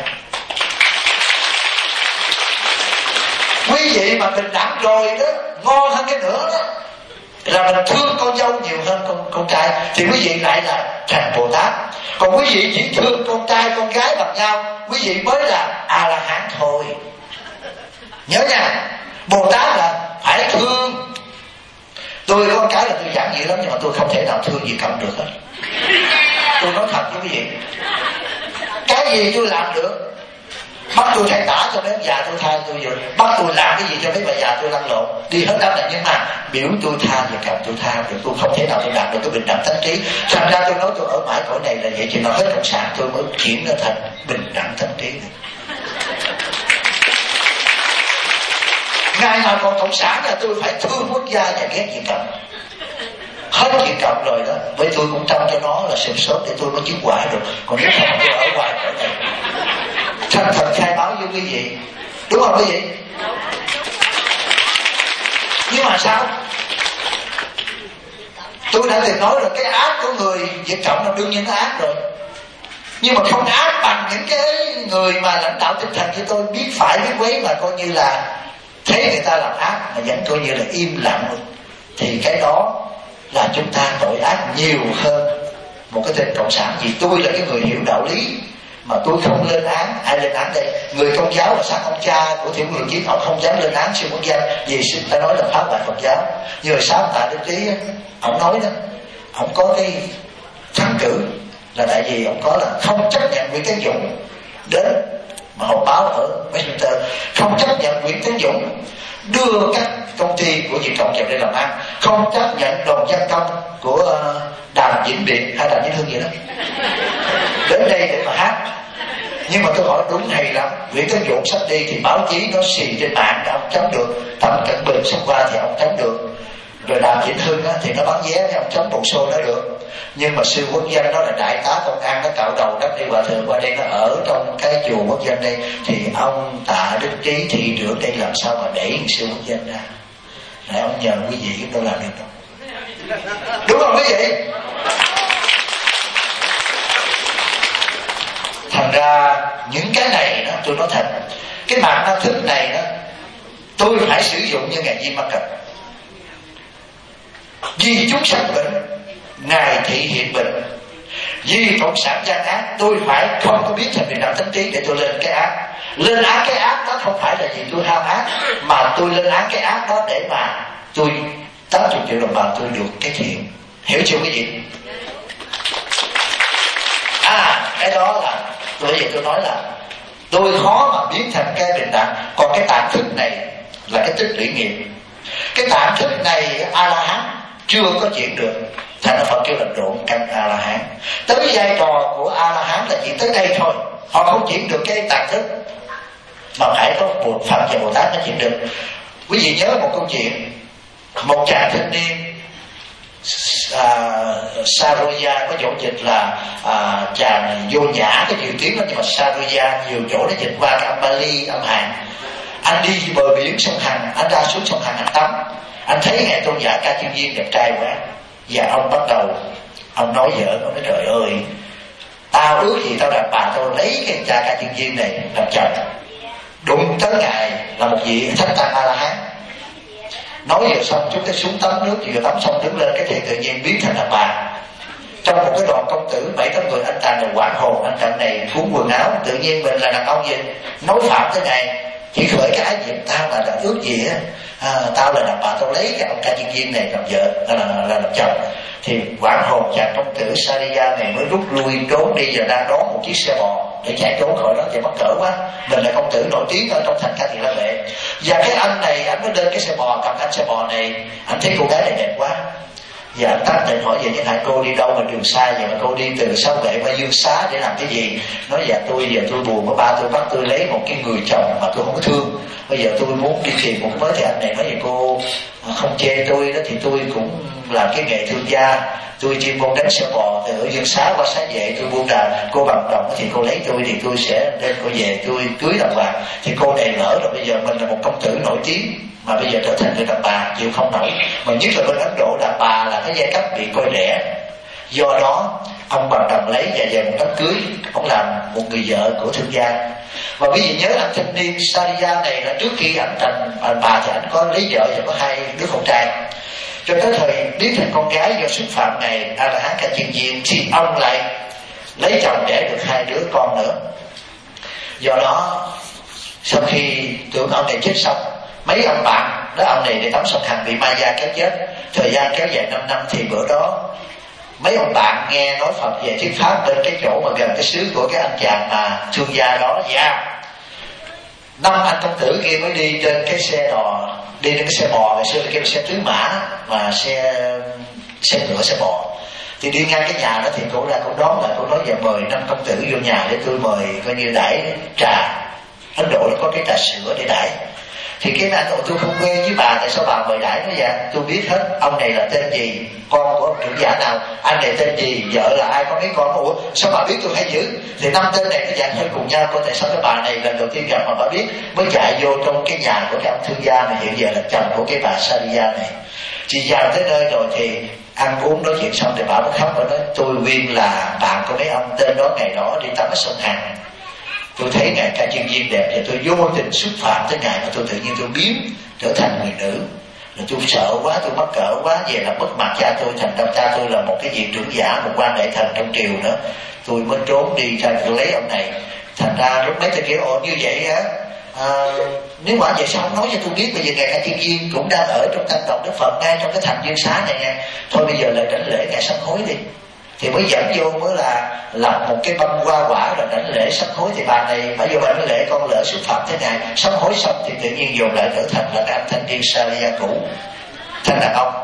Quý vị mà bình đẳng rồi đó, ngon hơn cái nữa đó là mình thương con dâu nhiều hơn con trai, thì quý vị lại là thành Bồ Tát. Còn quý vị chỉ thương con trai con gái bằng nhau, quý vị mới là A La Hán thôi. Nhớ nha, Bồ Tát là phải thương. Tôi có cái là tôi giản dị lắm, nhưng mà tôi không thể nào thương gì cộng được hết. Tôi nói thật với quý vị, cái gì tôi làm được, bắt tôi thay tả cho mấy ông già tôi tha tôi rồi, bắt tôi làm cái gì cho mấy bà già tôi lăn lộn đi hết đám này, nhưng mà biểu tôi tha và cầm tôi tha được, tôi không thể nào tôi đạt được cái bình đẳng thánh trí. Thành ra tôi nói tôi ở mãi cõi này là vậy, chỉ nào hết cộng sản tôi mới chuyển nó thành bình đẳng thánh trí này. Ngày nào còn cộng sản là tôi phải thương quốc gia và ghét Việt Cộng. Hết Việt Cộng rồi đó, với tôi cũng trông cho nó là sụp sốt để tôi mới chứng quả được. Còn nếu không tôi ở ngoài cõi này. Thành thật khai báo với quý vị, đúng không quý vị? Nhưng mà sao? Tôi đã từng nói là cái ác của người Việt Cộng là đương nhiên nó ác rồi, nhưng mà không ác bằng những cái người mà lãnh đạo tinh thần cho tôi biết phải biết quấy mà coi như là thấy người ta làm ác mà vẫn coi như là im lặng, thì cái đó là chúng ta tội ác nhiều hơn một cái tên cộng sản. Vì tôi là cái người hiểu đạo lý mà tôi không lên án. Ai lên án đây? Người Công giáo là sát ông cha của Thiểu Người Chiến, ông không dám lên án siêu quốc dân vì ta nói là phá hoại Phật giáo. Nhưng rồi sao Tạ Đức Trí ông nói đó, ông có cái thắng cử là tại vì ông có là không chấp nhận Nguyễn Tấn Dũng đến mà họp báo ở Westminster, không chấp nhận Nguyễn Tấn Dũng đưa các công ty của Việt Cộng vào đây làm ăn, không chấp nhận Đoàn Văn Công của Đàm Vĩnh Biệt hay Đàm Vĩnh Hưng gì đó đến đây để mà hát. Nhưng mà tôi hỏi đúng hay lắm, Nguyễn Tấn Dũng sắp đi thì báo chí nó xì trên mạng ông chống được, Tập Cận Bình sắp qua thì ông chống được, rồi Đàm Vĩnh Hưng thì nó bán vé thì ông chống bộ xô nó được. Nhưng mà sư quốc dân nó là đại tá công an, nó cạo đầu đắp đi hòa thượng qua đây, nó ở trong cái chùa quốc dân đây, thì ông Tạ Đức Trí thị trưởng đây làm sao mà đẩy sư quốc dân ra? Lại ông nhờ quý vị đâu làm được đâu, đúng không quý vị? Thành ra những cái này đó, tôi nói thật, cái mạng đau thức này đó tôi phải sử dụng như Ngài Di Ma Cật. Vì chúng sanh bệnh, Ngài thị hiện bệnh. Vì cộng sản gian ác, tôi phải không có biết thành bình đẳng thánh trí để tôi lên cái ác. Lên án cái ác đó không phải là vì tôi ham ác, mà tôi lên án cái ác đó để mà tôi 80 triệu đồng bào tôi được cái thiện. Hiểu chưa quý vị? Cái đó là bởi vì tôi nói là tôi khó mà biến thành cái bình đẳng. Còn cái tạng thức này là cái tích lũy nghiệp. Cái tạng thức này A-la-hán chưa có chuyển được, thành ra Phật kêu là trộn căn A-la-hán. Tới vai trò của A-la-hán là chỉ tới đây thôi, họ không chuyển được cái tạng thức, mà phải có một Phật và Bồ Tát nó chuyển được. Quý vị nhớ một câu chuyện, một chàng thanh niên Saroja, có chỗ dịch là chàng vô nhã, cái nhiều tiếng đó, nhưng mà Saroja nhiều chỗ nó dịch qua cái âm Bali, âm Hàn. Anh đi bờ biển sông Hằng, anh ra xuống sông Hằng anh tắm, anh thấy Ngài Tôn giả Ca Chiên Viên đẹp trai quá, và ông bắt đầu ông nói vợ, ông nói trời ơi, tao ước gì tao đàn bà tao lấy cái cha Ca Chiên Viên này làm chồng. Đụng tới Ngài là một vị Thánh Tăng A-la-hán. Nói vừa xong chúng ta xuống tắm nước, vừa tắm xong đứng lên cái thì tự nhiên biến thành đàn bà. Trong một cái đoàn công tử 7-8 người, anh chàng này quảng hồn, anh chàng này cuốn quần áo, tự nhiên mình là đàn ông gì nói phạm tới Ngài, chỉ khởi cái ái niệm tao là đã ước gì á, tao là đàn bà tao lấy cái ông Ca Chiên Viên này làm vợ, là làm chồng. Thì quảng hồn chàng công tử Saria này mới rút lui trốn đi, và đang đón một chiếc xe bò để chạy trốn khỏi đó, thì mắc cỡ quá, mình là công tử nổi tiếng ở trong thành Ca Tỳ La Vệ. Và cái anh này anh mới lên cái xe bò, cầm anh xe bò này, anh thấy cô gái này đẹp quá, và anh tắt định hỏi vậy, nhưng hai cô đi đâu mà đường xa vậy, mà cô đi từ Sáu Vệ qua Dương Xá để làm cái gì? Nói dạ tôi giờ tôi buồn, với ba tôi bắt tôi lấy một cái người chồng mà tôi không có thương, bây giờ tôi muốn đi tìm một mới. Thì anh này nói vậy cô không chê tôi đó, thì tôi cũng làm cái nghề thương gia, tôi chuyên môn đánh xe bò từ ở Dương Xá qua Xá Vệ, tôi buôn là cô bằng đồng thì cô lấy tôi, thì tôi sẽ đem cô về tôi cưới đàng hoàng. Thì cô này lỡ rồi, bây giờ mình là một công tử nổi tiếng mà bây giờ trở thành người đàn bà chịu không nổi, mà nhất là bên Ấn Độ đàn bà là cái giai cấp bị coi rẻ. Do đó ông bằng đồng lấy và về một đám cưới, ông làm một người vợ của thương gia. Và quý vị nhớ anh thanh niên Saria này là trước khi anh thành bà thì anh có lấy vợ và có 2 đứa con trai. Cho tới thời biến thành con gái do xúc phạm này A-la-hán Ca Chiên Viên, thì ông lại lấy chồng đẻ được 2 đứa con nữa. Do đó sau khi tưởng ông này chết xong, mấy ông bạn đó ông này để tắm sông Hằng bị ma da kéo chết, thời gian kéo dài 5 năm, thì bữa đó mấy ông bạn nghe nói Phật về thuyết pháp bên cái chỗ mà gần cái xứ của cái anh chàng mà thương gia đó, dạ 5 anh công tử kia mới đi trên cái xe đò, đi trên cái xe bò, ngày xưa là kêu xe tứ mã mà xe ngựa xe bò. Thì đi ngang cái nhà đó thì cổ ra cổ đón lại, cổ nói giờ mời 5 công tử vô nhà để tôi mời coi như đãi trà. Ấn Độ nó có cái trà sữa để đãi. Thì cái anh tôi không quen với bà, tại sao bà mời đãi nó vậy? Tôi biết hết, ông này là tên gì, con của ông trưởng giả nào, anh này tên gì, vợ là ai, có mấy con. Ủa sao bà biết tôi hay dữ? Thì 5 tên này nó dàn thân cùng nhau, có tại sao cái bà này lần đầu tiên gặp mà bà biết, mới chạy vô trong cái nhà của cái ông thương gia này, hiện giờ là chồng của cái bà Sariya này. Chị vào tới nơi rồi thì ăn uống nói chuyện xong thì bà mới khóc, bà nói tôi Nguyên là bạn của mấy ông tên đó ngày đó đi tắm ở sông Hằng. Tôi thấy ngài ca chuyên viên đẹp và tôi vô tình xúc phạm tới ngài, mà tôi tự nhiên tôi biến trở thành người nữ. Rồi tôi sợ quá, tôi mắc cỡ quá, về là mất mặt cha tôi, thành ra cha tôi là một cái vị trưởng giả, một quan đại thần trong triều nữa. Tôi mới trốn đi ra tôi lấy ông này. Thành ra lúc đấy tôi kêu ồ như vậy á, nếu mà vậy sao không nói cho tôi biết? Bây giờ ngài ca chuyên viên cũng đang ở trong tăng tộc Đức Phật ngay trong cái thành Dương Xá này nè. Thôi bây giờ là đảnh lễ ngài sám hối đi. Thì mới dẫn vô mới là lập một cái bông hoa quả rồi đảnh lễ sám hối. Thì bà này phải vô đảnh lễ con lỡ xúc phạm thế này, sám hối xong thì tự nhiên dồn lại trở thành là cái anh thanh niên Sariya cũ, thành đàn ông.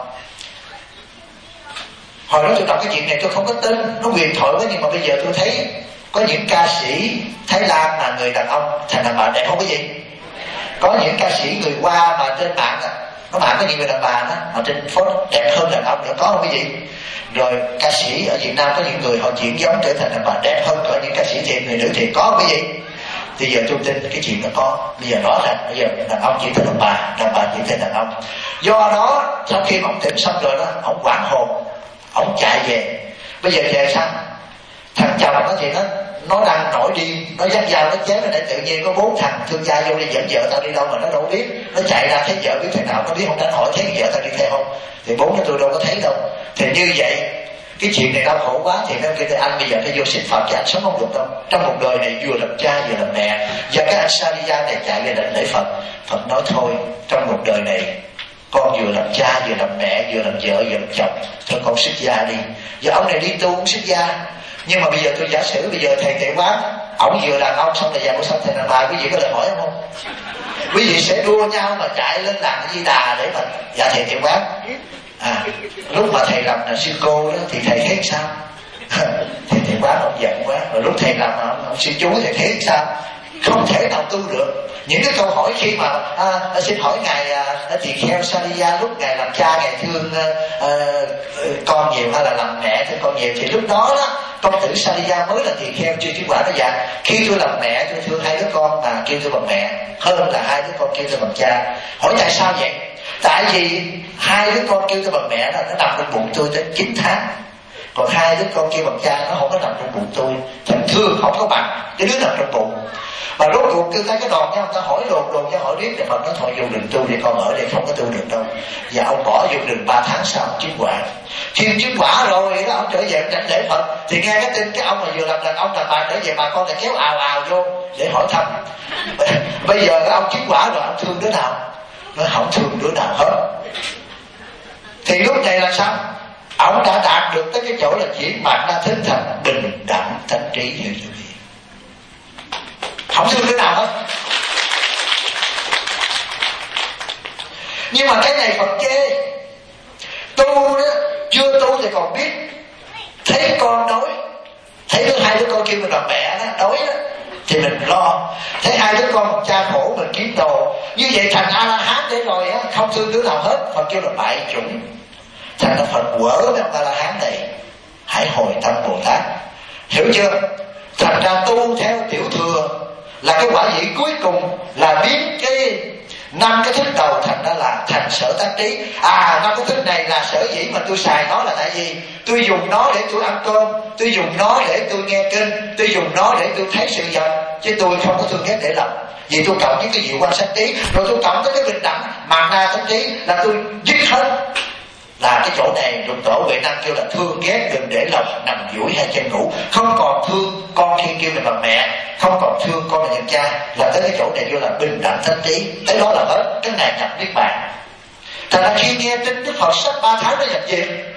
Hồi đó tôi đọc cái chuyện này tôi không có tin, nó huyền thoại quá, nhưng mà bây giờ tôi thấy có những ca sĩ Thái Lan mà người đàn ông thành đàn bà đẹp không cái gì. Có những ca sĩ người Hoa mà trên mạng nó mạng có những người đàn bà đó ở trên phố đẹp hơn đàn ông nữa, có không cái gì. Rồi ca sĩ ở Việt Nam có những người họ chuyển giống trở thành đàn bà đẹp hơn có những ca sĩ thiệt, người nữ thiệt, có cái gì. Thì giờ tôi tin cái chuyện đó có. Bây giờ rõ ràng bây giờ đàn ông chuyển thành đàn bà chuyển thành đàn ông. Do đó sau khi ông tỉnh xong rồi đó, ông hoảng hồn, ông chạy về. Bây giờ về sao? Thằng chồng nó thì nó đang nổi điên, nó dắt dao nó chém, để tự nhiên có 4 thằng thương gia vô đi dẫn vợ tao đi đâu mà nó đâu biết. Nó chạy ra thấy vợ biết thằng nào, nó biết không, đánh hỏi thấy vợ tao đi theo không. Thì 4 đứa tôi đâu có thấy đâu. Thì như vậy cái chuyện này đau khổ quá, thì nó kêu anh bây giờ phải vô xin Phật, chứ anh sống không được đâu. Trong một đời này vừa làm cha vừa làm mẹ. Và cái anh Sariya này chạy về đảnh lễ Phật. Phật nói thôi, trong một đời này con vừa làm cha vừa làm mẹ vừa làm vợ vừa làm chồng, thôi con xuất gia đi. Và ông này đi tu cũng xuất gia. Nhưng mà bây giờ tôi giả sử bây giờ thầy Tệ Quán, ổng vừa đàn ông xong là giờ xong thầy đàn bà, quý vị có lời hỏi không? Quý vị sẽ đua nhau mà chạy lên làng Di Đà để mà dạ thầy Tệ Quán. Lúc mà thầy làm là sư cô đó thì thầy thấy sao? Thầy Tệ Quán ông giận quá. Rồi lúc thầy làm ông sư chú thầy thấy sao? Không thể nào tu được. Những cái câu hỏi khi mà xin hỏi ngài tỳ kheo Sariya, lúc ngài làm cha ngài thương con nhiều hay là làm mẹ thương con nhiều, thì lúc đó công tử Sariya mới là tỳ kheo chưa chứng quả. Nó dạ khi tôi làm mẹ tôi thương 2 đứa con mà kêu tôi bằng mẹ, hơn là 2 đứa con kêu tôi bằng cha. Hỏi tại sao vậy? Tại vì 2 đứa con kêu tôi bằng mẹ nó nằm trong bụng tôi tới 9 tháng, còn 2 đứa con kêu bằng cha nó không có nằm trong bụng tôi. Thành thương không có bằng cái đứa nằm trong bụng. Và rốt cuộc kêu ta cái đòn nhau, ta hỏi đồn cho hỏi riết, thì Phật nói thôi vô đường tu để con ở đây không có tu được đâu. Và ông bỏ vô đường 3 tháng sau ông chứng quả. Khi chứng quả rồi đó, ông trở về đảnh lễ Phật. Thì nghe cái tin cái ông mà vừa làm đàn ông đàn bà trở về, bà con lại kéo ào vô để hỏi thăm. Bây giờ cái ông chứng quả rồi, ông thương đứa nào? Nó không thương đứa nào hết. Thì lúc này là sao? Ông đã đạt được tới cái chỗ là chuyển mặt ra thính thành bình đẳng thánh trí, hiểu chưa? Không thương đứa nào hết. Nhưng mà cái này Phật chê. Tu đó, chưa tu thì còn biết. Thấy con đói, thấy 2 đứa con kêu mình làm mẹ đó, đói đó, thì mình lo. Thấy 2 đứa con cha khổ mình kiếm đồ. Như vậy thành A-la-hán để rồi á, không thương đứa nào hết. Phật kêu là bại chủng. Thành ra Phật quở với ông A-la-hán này, hãy hồi tâm Bồ Tát. Hiểu chưa? Thành ra tu theo tiểu thừa là cái quả vị cuối cùng là biến cái 5 cái thức đầu thành ra là thành sở tác trí. 5 cái thức này là sở dĩ mà tôi xài nó là tại vì tôi dùng nó để tôi ăn cơm, tôi dùng nó để tôi nghe kinh, tôi dùng nó để tôi thấy sự vật, chứ tôi không có thương ghét để lòng. Vì tôi cộng với cái diệu quan sát trí, rồi tôi cộng với cái bình đẳng mạt na thánh trí, là tôi dứt hết. Là cái chỗ này Lục Tổ Huệ Năng kêu là thương ghét đừng để lòng nằm duỗi hai chân ngủ. Không còn thương con khi kêu mình bằng mẹ, không còn thương con là nhận cha, là tới cái chỗ này kêu là bình đẳng thánh trí. Tới đó là hết, cái này nhập niết bàn. Thành ra khi nghe tin Đức Phật sắp 3 tháng nó nhập diệt,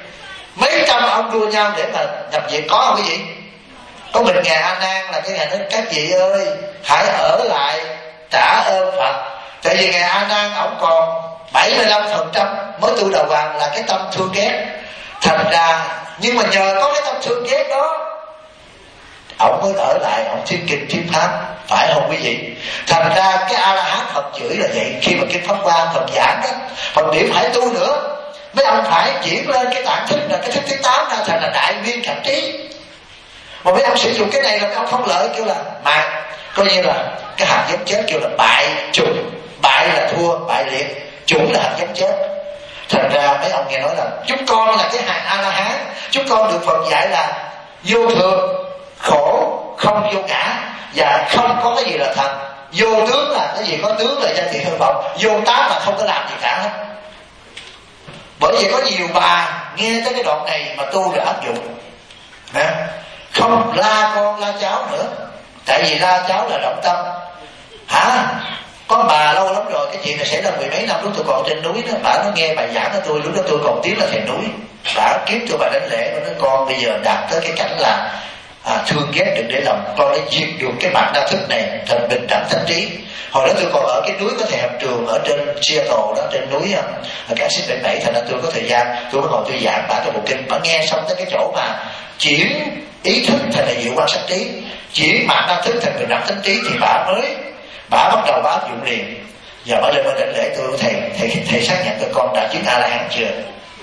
mấy trăm ông đua nhau để mà nhập viện. Có không cái gì? Có mình Ngài A Nan là cái Ngài nói các vị ơi hãy ở lại trả ơn Phật. Tại vì Ngài A Nan ổng còn 75% mới tu đầu vàng là cái tâm thương ghét. Thành ra nhưng mà nhờ có cái tâm thương ghét đó ổng mới ở lại, ổng thuyết kinh thuyết pháp, phải không quý vị? Thành ra cái A La Hán Phật chửi là vậy. Khi mà kinh Pháp Hoa Phật giảng đó, Phật biểu phải tu nữa, mấy ông phải chuyển lên cái tạng thức là cái thức thứ 8 ra thành là đại viên cảnh trí. Mà mấy ông sử dụng cái này là mấy ông không lợi, kêu là mà coi như là cái hạt giống chết, kêu là bại chủng. Bại là thua, bại liệt, chủng là hạt giống chết. Thành ra mấy ông nghe nói là chúng con là cái hạt A La Hán, chúng con được Phật dạy là vô thường, khổ, không vô ngã, và không có cái gì là thật. Vô tướng là cái gì có tướng là danh thị hư vọng, vô tác là không có làm gì cả hết. Bởi vì có nhiều bà nghe tới cái đoạn này mà tu rồi áp dụng, không la con la cháu nữa. Tại vì la cháu là động tâm. Con bà lâu lắm rồi, cái chuyện này xảy ra mười mấy năm lúc tôi còn trên núi đó. Bà nó nghe bài giảng của tôi, lúc đó tôi còn tiếng là thầy núi. Bà kiếm tôi bà đánh lễ, nó nói con bây giờ đạt tới cái cảnh là thương ghét đừng để lòng, con đã diệt được cái mặt đa thức này thành bình đẳng thánh trí. Hồi đó tôi còn ở cái núi có thầy học trường ở trên Seattle đó, trên núi ở cái Axis 77. Thành ra tôi có thời gian tôi có ngồi tôi giảng bà cái bộ kinh. Bà nghe xong tới cái chỗ mà chuyển ý thức thành là diệu quan sát trí, chuyển mặt đa thức thành bình đẳng thánh trí, thì bà bắt đầu bà áp dụng liền. Giờ bà lên bà đảnh lễ tôi, thầy xác nhận cho con đã chứng A La Hán chưa?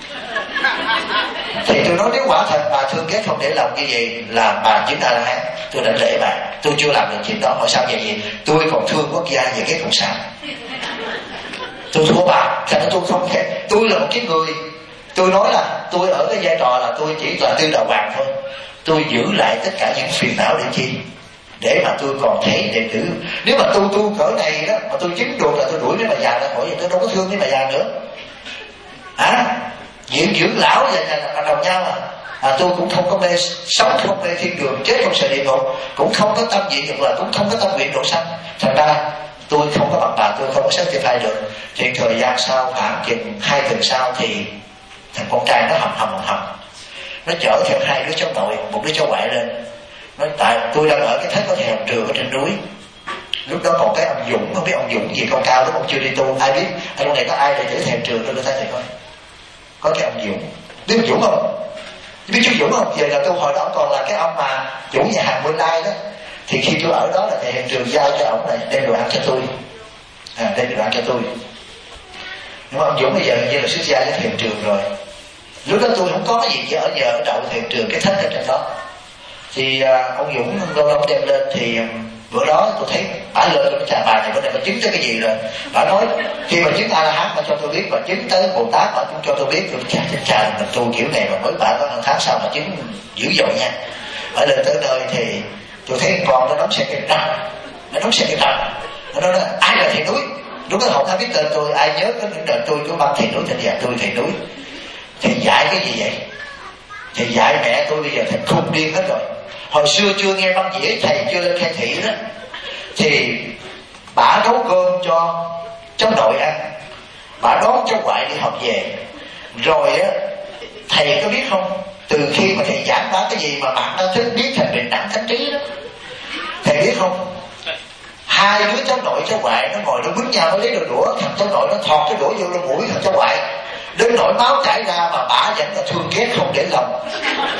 Thì tôi nói nếu quả thật bà thương ghét không để lòng như vậy là bà chứng A La Hán. Tôi đảnh lễ bà. Tôi chưa làm được chuyện đó. Hỏi sao vậy? Tôi còn thương quốc gia và ghét cộng sản. Tôi thua bà. Thành ra tôi không thể. Tôi là một cái người, tôi nói là tôi ở cái giai trò là tôi chỉ là tư đầu vàng thôi. Tôi giữ lại tất cả những phiền não để chi? Để mà tôi còn thấy đệ tử. Nếu mà tu cỡ này đó mà tôi chứng được là tôi đuổi mấy bà già ra khỏi, tôi đâu có thương mấy bà già nữa. Dưỡng lão vậy là đồng nhau tôi cũng không có mê sống, không mê thiên đường, chết không sợ địa ngục, cũng không có tâm dị dục, là cũng không có tâm nguyện độ sanh. Thành ra tôi không có bằng bà, tôi không có certify được. Thì thời gian sau khoảng chừng 2 tuần sau thì thằng con trai nó hầm nó chở theo 2 đứa cháu nội, 1 đứa cháu ngoại lên. Nói tại tôi đang ở cái thất có thầy học trường ở trên núi. Lúc đó còn cái ông Dũng, không biết ông Dũng gì cao cao đó, ông chưa đi tu. Ai biết ở trong này có ai để thầy học trường tôi thấy thầy coi. Có cái ông Dũng, biết ông Dũng không? Biết chú Dũng không? Giờ là tôi hồi đó còn là cái ông mà chủ nhà hàng Bươn Lai đó. Thì khi tôi ở đó là thầy hiệu trường giao cho ông này đem đồ ăn cho tôi, đem đồ ăn cho tôi. Nhưng mà ông Dũng bây giờ như là xuất gia với thầy hiệu trường rồi. Lúc đó tôi không có cái gì, chỉ ở nhờ ở đậu thầy hiệu trường cái thách ở trên đó. Thì ông Dũng lâu lâu đem lên thì bữa đó tôi thấy bả lên cái trà bà này bữa nay bà chứng tới cái gì rồi. Bả nói khi mà chứng A La Hán mà cho tôi biết, và chứng tới Bồ Tát mà cũng cho tôi biết. Tôi chà mình tu kiểu này mà mới bả có 1 tháng sau mà chứng dữ dội nha. Bả lên tới nơi thì tôi thấy con nó đóng xe cái răng, nó nói ai là thầy núi. Lúc đó không ai biết tên tôi, ai nhớ có những đời tôi có bằng thầy núi, thành ra tôi thầy núi. Thầy dạy cái gì vậy? Thầy dạy mẹ tôi bây giờ thầy khùng điên hết rồi. Hồi xưa chưa nghe băng dĩa, thầy chưa lên khai thị đó, thì bả nấu cơm cho cháu nội ăn, bả đón cháu ngoại đi học về. Rồi á, thầy có biết không, từ khi mà thầy giảng bả cái gì mà bạn đã thích biết thành bình đẳng thánh trí đó, thầy biết không, 2 đứa cháu nội cháu ngoại nó ngồi nó quýnh nhau, nó lấy đồ đũa, thằng cháu nội nó thọt cái đũa vô lỗ mũi thằng cháu ngoại, đến nỗi máu chảy ra mà bả vẫn là thương ghét không để lòng.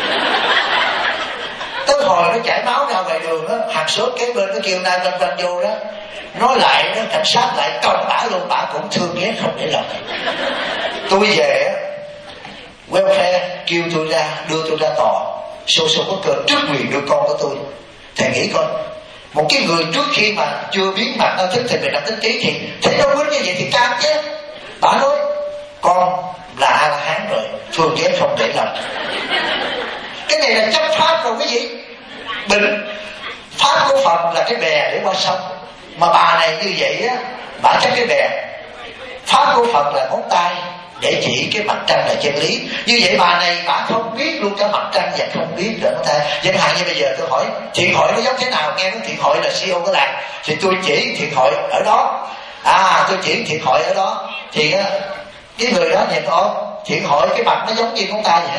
Tới hồi nó chảy máu ra ngoài đường á, hàng xóm kế bên nó kêu nay lanh vô đó, nói lại nó cảnh sát lại còng bả luôn, bả cũng thương ghét không để lòng. Tôi về á, welfare kêu tôi ra, đưa tôi ra tòa social worker trước quyền đưa con của tôi. Thầy nghĩ coi, một cái người trước khi mà chưa biến mặt nó thức thì mình đã tính trí, thì thầy đâu quýnh như vậy thì cam chứ. Bả nói con là A La Hán rồi, thương ghét không để lòng. Cái này là chấp pháp rồi quý vị. Bệnh pháp của Phật là cái bè để qua sông, mà bà này như vậy á, bà chấp cái bè. Pháp của Phật là ngón tay để chỉ cái mặt trăng là chân lý. Như vậy bà này bà không biết luôn cả mặt trăng và không biết là ngón tay. Chẳng hạn như bây giờ tôi hỏi thiện hội nó giống thế nào, nghe nói thiện hội là CEO của làng, thì tôi chỉ thiện hội ở đó, tôi chỉ thiện hội ở đó, thì cái người đó nhìn thiện hội cái mặt nó giống như ngón tay vậy.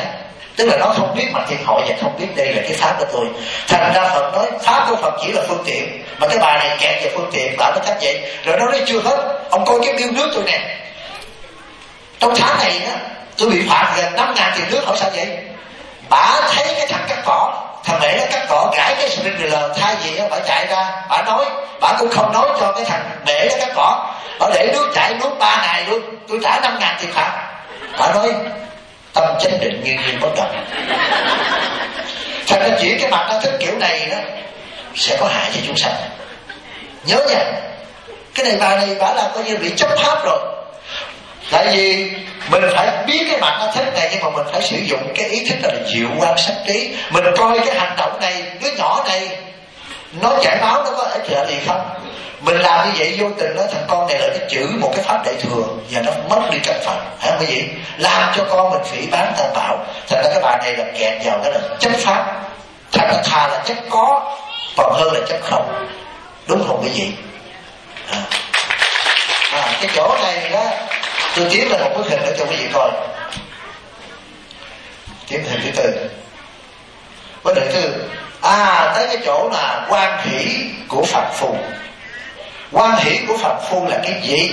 Tức là nó không biết mặt thiên hội và không biết đây là cái pháp của tôi. Thành ra Phật nói pháp của Phật chỉ là phương tiện, mà cái bà này kẹt về phương tiện, bảo nó cách vậy. Rồi nó nói chưa hết, ông coi cái bill nước tôi nè, trong tháng này á tôi bị phạt gần 5.000 tiền nước. Hỏi sao vậy? Bà thấy cái thằng cắt cỏ, thằng mẹ nó cắt cỏ gãi cái sprinkler, thay vì á bà chạy ra, bà cũng không nói cho cái thằng mẹ nó cắt cỏ, bà để nước chảy nước 3 ngày luôn, tôi trả 5.000 tiền phạt. Bà nói tâm chánh định nghiêng nghiêng bất động. Thành ra chuyển cái mặt nó thích kiểu này đó sẽ có hại cho chúng sanh. Nhớ nha, cái này bà này bà là coi như bị chấp pháp rồi. Tại vì mình phải biết cái mặt nó thích này, nhưng mà mình phải sử dụng cái ý thức là diệu quan sát trí. Mình coi cái hành động này, đứa nhỏ này nó chảy máu nó có ích lợi gì không? Mình làm như vậy vô tình đó, thằng con này lại nó chữ một cái pháp đại thừa và nó mất đi căn phần, phải không quý vị? Làm cho con mình phỉ báng tam bảo. Thành ra cái bà này là kẹt vào cái là chấp pháp. Thành ra thà là chấp có còn hơn là chấp không. Đúng không quý vị? Cái chỗ này đó tôi tiến lên một bức hình để cho quý vị coi. Tiến hình thứ tư. Bức hình thứ tư. Tới cái chỗ là quan hỷ của Phật Phu. Quan hỷ của Phật Phu là cái gì?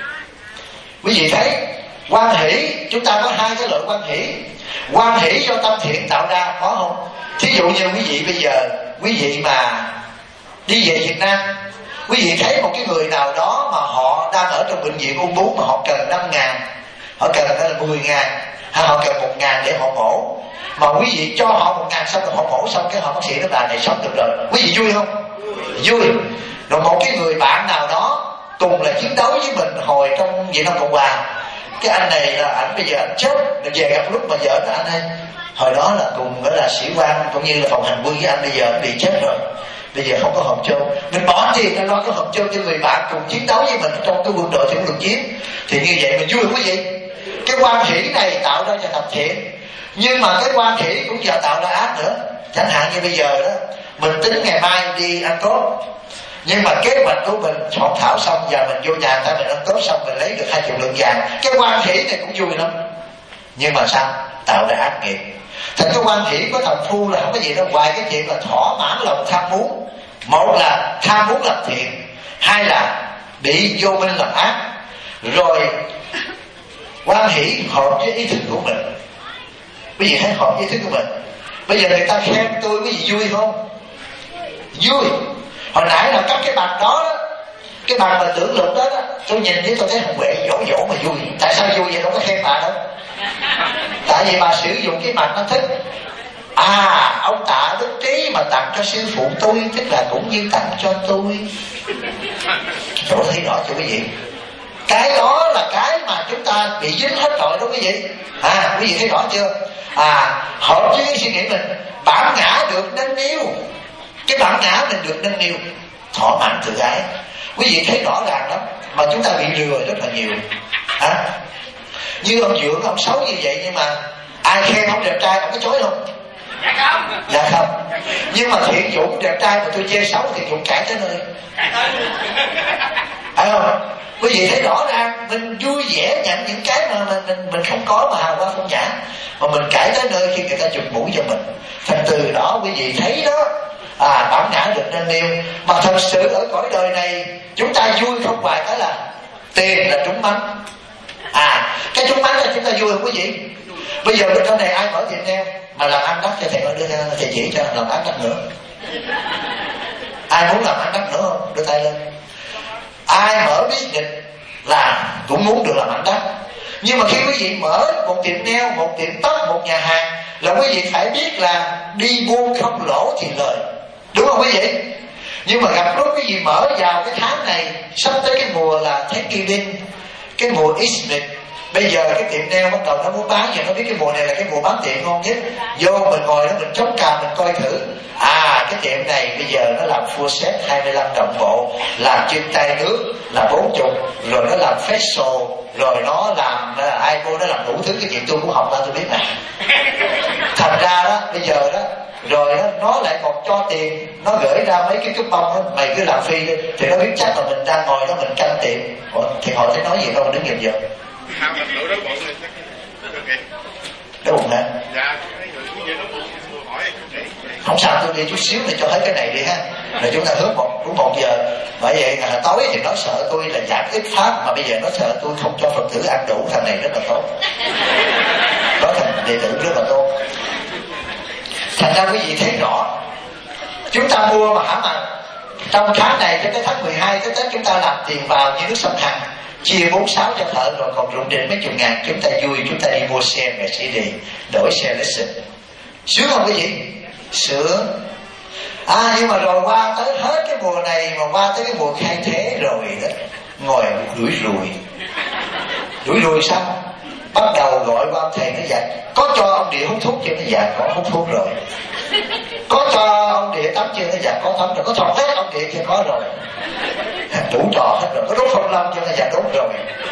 Quý vị thấy quan hỷ, chúng ta có hai cái loại quan hỷ. Quan hỷ do tâm thiện tạo ra, có không? Thí dụ như quý vị bây giờ, quý vị mà đi về Việt Nam, quý vị thấy một cái người nào đó mà họ đang ở trong bệnh viện ung bướu mà họ cần 5.000, họ cần là 10.000, hay họ cần 1.000 để họ mổ, mà quý vị cho họ 1.000 xong rồi họ mổ xong cái họ bác sĩ nó bà này sống được rồi, quý vị vui không? Vui. Rồi một cái người bạn nào đó cùng là chiến đấu với mình hồi trong Việt Nam Cộng Hòa, cái anh này là ảnh bây giờ ảnh chết, rồi về gặp lúc mà vợ nó, anh ơi hồi đó là cùng với là sĩ quan cũng như là phòng hành quân với anh, bây giờ anh bị chết rồi, bây giờ không có hòm chôn, mình bỏ tiền ra lo cái hòm chôn cho người bạn cùng chiến đấu với mình trong cái quân đội trong cuộc chiến. Thì như vậy mình vui không quý vị? Cái quan hỷ này tạo ra cho tập thiện, nhưng mà cái quan hỷ cũng giờ tạo ra ác nữa. Chẳng hạn như bây giờ đó mình tính ngày mai đi ăn tốt, nhưng mà kế hoạch của mình soạn thảo xong, giờ mình vô nhà ta mình ăn tốt xong mình lấy được 20 lượng vàng, cái quan hỷ này cũng vui lắm, nhưng mà sao? Tạo ra ác nghiệp. Thành cái quan hỷ của thằng Phu là không có gì đâu, ngoài cái chuyện là thỏa mãn lòng tham muốn. Một là tham muốn làm thiện, hai là bị vô minh làm ác. Rồi quan hỷ hợp với ý thức của mình. Quý vị thấy hợp với ý thức của mình. Bây giờ người ta khen tôi, quý vị vui không? Vui. Hồi nãy là cắt cái bằng đó, cái bằng mà tưởng lục đó, tôi nhìn thấy tôi thấy Hồng Huệ dỗ mà vui. Tại sao vui vậy? Đâu có khen bà đâu. Tại vì bà sử dụng cái mặt nó thích. Ông Tạ Đức Trí mà tặng cho sư phụ tôi, tức là cũng như tặng cho tôi. Tôi thấy rõ cho quý vị. Cái đó là cái mà chúng ta bị dính hết rồi đó quý vị. Quý vị thấy rõ chưa? Hợp với cái suy nghĩ mình, bản ngã được nâng niu. Cái bản ngã mình được nâng niu, thỏa mãn tự ái. Quý vị thấy rõ ràng lắm. Mà chúng ta bị lừa rất là nhiều. Như ông Dượng, ông xấu như vậy, nhưng mà ai khen ông đẹp trai ông có chối không? Dạ không. Nhưng mà Thiện Dũng đẹp trai mà tôi chê xấu, Thiện Dũng cãi tới nơi. Không? Quý vị thấy rõ ràng mình vui vẻ nhận những cái mà mình không có mà hào quang phong nhã, mà mình cãi tới nơi khi người ta chụp mũi cho mình. Thành từ đó quý vị thấy đó, bản ngã được nâng niu. Mà thật sự ở cõi đời này chúng ta vui không ngoài cái là tiền là trúng bánh. Cái trúng bánh là chúng ta vui không quý vị? Bây giờ bên trong này ai mở tiệm nail mà làm ăn đắt cho thầy đưa thầy chỉ cho làm ăn đắt nữa. Ai muốn làm ăn đắt nữa không? Đưa tay lên. Ai mở business là cũng muốn được làm ăn đắt. Nhưng mà khi quý vị mở một tiệm nail, một tiệm tóc, một nhà hàng, là quý vị phải biết là đi buôn không lỗ thì lời. Đúng không quý vị? Nhưng mà gặp lúc quý vị mở vào cái tháng này, sắp tới cái mùa là Thanksgiving, cái mùa Easter, bây giờ cái tiệm nail bắt đầu nó muốn bán, và nó biết cái mùa này là cái mùa bán tiệm ngon nhất. Vô mình ngồi đó mình chống cằm mình coi thử. Cái tiệm này bây giờ nó làm full set 25 đồng bộ, làm chân tay nước là 40, rồi nó làm facial, rồi nó làm eyebrow, nó làm đủ thứ. Cái chuyện tôi cũng học ra tôi biết nè. Thành ra đó bây giờ đó, rồi đó, nó lại còn cho tiền, nó gửi ra mấy cái cúp bông đó, mày cứ làm phi đi, thì nó biết chắc là mình đang ngồi đó mình canh tiệm. Thì họ sẽ nói gì đâu mà đứng nhìn giờ. Cái bụng hả? Dạ. Không sao, tôi đi chút xíu để cho hết cái này đi ha. Rồi chúng ta hướng đúng 1 giờ. Bởi vậy là tối thì nó sợ tôi là giảng ít pháp, mà bây giờ nó sợ tôi không cho Phật tử ăn đủ. Thằng này rất là tốt, có thằng đệ tử rất là tốt. Thành ra quý vị thấy rõ, chúng ta mua mà hả mà trong tháng này cho tới tháng 12 tới Tết chúng ta làm tiền vào như nước sông Hằng, chia 4-6 cho thợ, rồi còn rụng đến mấy chục ngàn. Chúng ta vui, chúng ta đi mua xe Mercedes, đổi xe Lexus. Sướng không quý vị? Sướng. Nhưng mà rồi qua tới hết cái mùa này, mà qua tới cái mùa khai thế rồi đó, ngồi đuổi rùi sao? Bắt đầu gọi qua ông thầy, nó dạy có cho ông Địa hút thuốc chưa? Nó dạ có hút thuốc rồi. Có cho ông Địa tắm chưa? Nó dạ có tắm rồi. Có thọ hết ông Địa chưa? Có rồi. Đủ trò hết rồi. Có đốt phong lâm chưa? Nó dạ đốt rồi.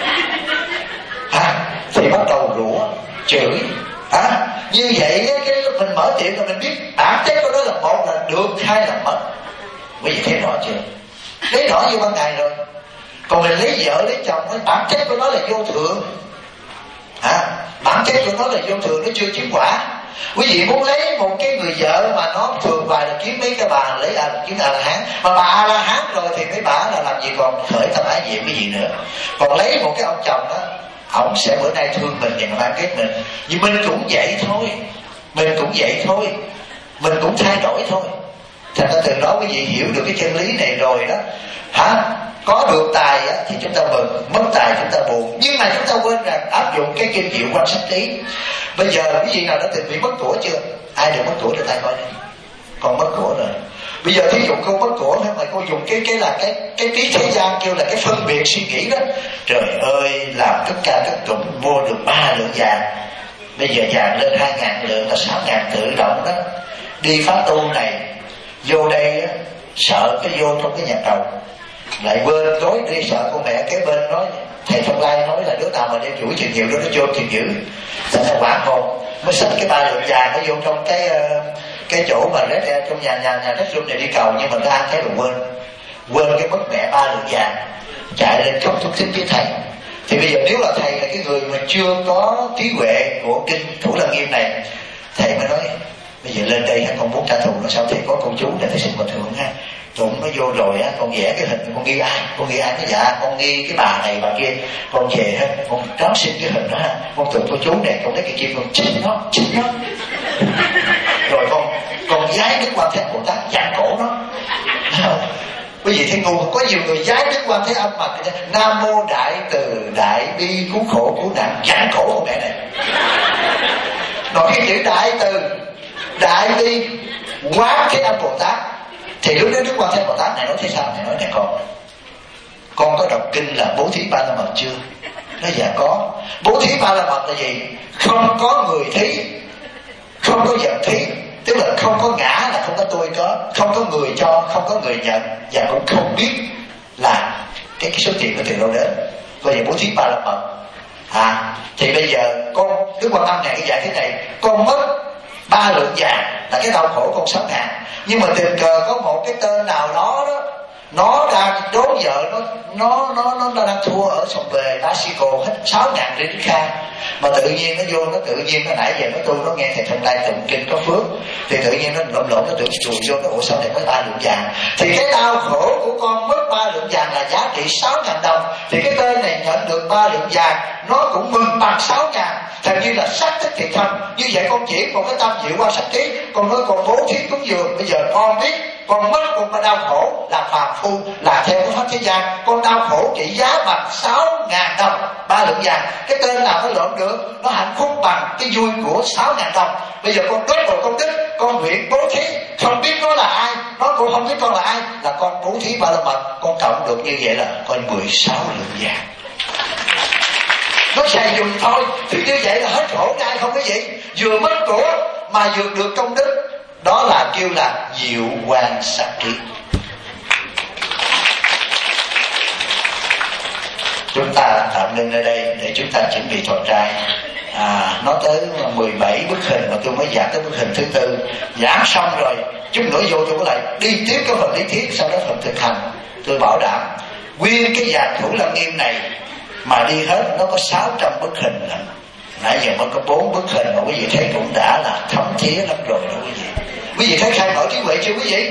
Thì bắt đầu rủa chửi. Như vậy cái lúc mình mở tiệm rồi mình biết bản chất của nó là một là được, hai là mất. Quý vị thấy rõ chưa? Thấy rõ như ban ngày rồi. Còn mình lấy vợ lấy chồng, cái bản chất của nó là vô thượng. Bản chất của nó là vô thường, nó chưa chứng quả. Quý vị muốn lấy một cái người vợ mà nó thường vài là kiếm mấy cái bà lấy kiếm A-la-hán, mà bà A-la-hán rồi thì mấy bà là làm gì còn khởi tâm ái diệm cái gì nữa. Còn lấy một cái ông chồng đó, ổng sẽ bữa nay thương mình và mang ghét mình. Nhưng mình cũng vậy thôi, mình cũng thay đổi thôi. Thành ra từ đó quý vị hiểu được cái chân lý này rồi đó, có được tài thì chúng ta mừng, mất tài chúng ta buồn. Nhưng mà chúng ta quên rằng áp dụng cái kinh diệu quan sát trí. Bây giờ quý vị nào đã từng bị mất của chưa? Ai được mất của được tay coi đi. Con mất của rồi. Bây giờ thí dụ cô mất của, hay mà cô dùng cái trí thế gian kêu là cái phân biệt suy nghĩ đó. Trời ơi, làm tất cả các tụng mua được 3 lượng vàng. Bây giờ vàng lên 2.000 lượng là 6.000 tự động đó. Đi phá tu này, vô đây á, sợ cái vô trong cái nhà cầu. Lại bên tối đi sợ con mẹ kế bên nói, thầy Phong Lai nói là đứa nào mà đem chuỗi chừng nhiều đứa nó vô thì dữ. Thành ra quảng hồn mới xách cái 3 lượng vàng nó vô trong cái chỗ mà trong nhà đất room này đi cầu, nhưng mà ra cái rồi quên cái mất mẹ 3 lượng vàng, chạy lên khóc thúc thích với thầy. Thì bây giờ nếu là thầy là cái người mà chưa có trí huệ của kinh Thủ Lăng Nghiêm này, thầy mới nói bây giờ lên đây con muốn trả thù nó sao? Thầy có cô chú để thầy xin bình thường ha. Tụng nó vô rồi á, con vẽ cái hình, con ghi ai? Con ghi ai? Nó dạ con ghi cái bà này bà kia. Con về hết, con tráo xin cái hình đó ha. Con tụng cô chú này, con lấy cái kim con chích nó. Rồi con giái Đức Quan Thế Âm Bồ Tát chặn cổ nó. Quý vị thấy ngu, có nhiều người giái Đức Quan Thế Âm mà Nam Mô Đại Từ Đại Bi Cứu Khổ Cứu Nạn, chặn cổ con mẹ này. Rồi cái chữ Đại Từ Đại Bi Quán Thế Âm Bồ Tát, thì lúc đó Đức Quan Thế Bồ Tát này nói thế sao? Này nói này con có đọc kinh là Bố Thí Ba La Mật chưa? Nói dạ có. Bố Thí Ba La Mật là gì? Không có người thí, không có vật thí, tức là không có ngã là không có tôi có, không có người cho, không có người nhận, và cũng không biết là cái số tiền nó từ đâu đến. Bây giờ Bố Thí Ba La Mật. Thì bây giờ con Đức Quan Âm này cái dạy thế này, con mất 3 lượng vàng là cái đau khổ con 6.000. Nhưng mà tình cờ có một cái tên nào đó nó đang đố vợ nó đang thua ở sông về Mexico hết 6.000 riêng kha. Mà tự nhiên nó vô, nó tự nhiên nó nãy giờ nó tu, nó nghe thầy Phong Lai tụng kinh có phước, thì tự nhiên nó lộn nó tưởng chùi vô, nó ủa sao này có 3 lượng vàng. Thì cái đau khổ của con mất 3 lượng vàng là giá trị 6.000 đồng. Thì cái tên này nhận được 3 lượng vàng, nó cũng mừng bằng 6.000. Thật như là sắc thích thiệt thân. Như vậy con chỉ một cái tâm diệu quan sát trí. Con nói con bố thí cúng dường, bây giờ con biết con mất con mà đau khổ là phàm phu, là theo cái pháp thế gian. Con đau khổ trị giá bằng 6.000 đồng, 3 lượng vàng. Cái tên nào nó lộn được, nó hạnh phúc bằng cái vui của 6.000 đồng. Bây giờ con đốt vào công đức, con nguyện bố thí, không biết nó là ai, nó cũng không biết con là ai, là con bố thí Ba La Mật. Con cộng được như vậy là con 16 lượng vàng. Nó xài dùng thôi, thì như vậy là hết khổ ngay không cái gì. Vừa mất của mà vừa được công đức. Đó là kêu là diệu quan sát trí. Chúng ta tạm ngưng ở đây để chúng ta chuẩn bị thọ trai. Nó tới 17 bức hình mà tôi mới giảng tới bức hình thứ 4. Giảng xong rồi chút nữa vô tôi có lại đi tiếp cái phần lý thuyết, sau đó phần thực hành. Tôi bảo đảm nguyên cái dàn Thủ Lăng Nghiêm này mà đi hết nó có 600 bức hình lận. Nãy giờ mới có 4 bức hình mà quý vị thấy cũng đã là thấm thía lắm rồi đó quý vị. Quý vị thấy khai mở trí huệ chưa quý vị?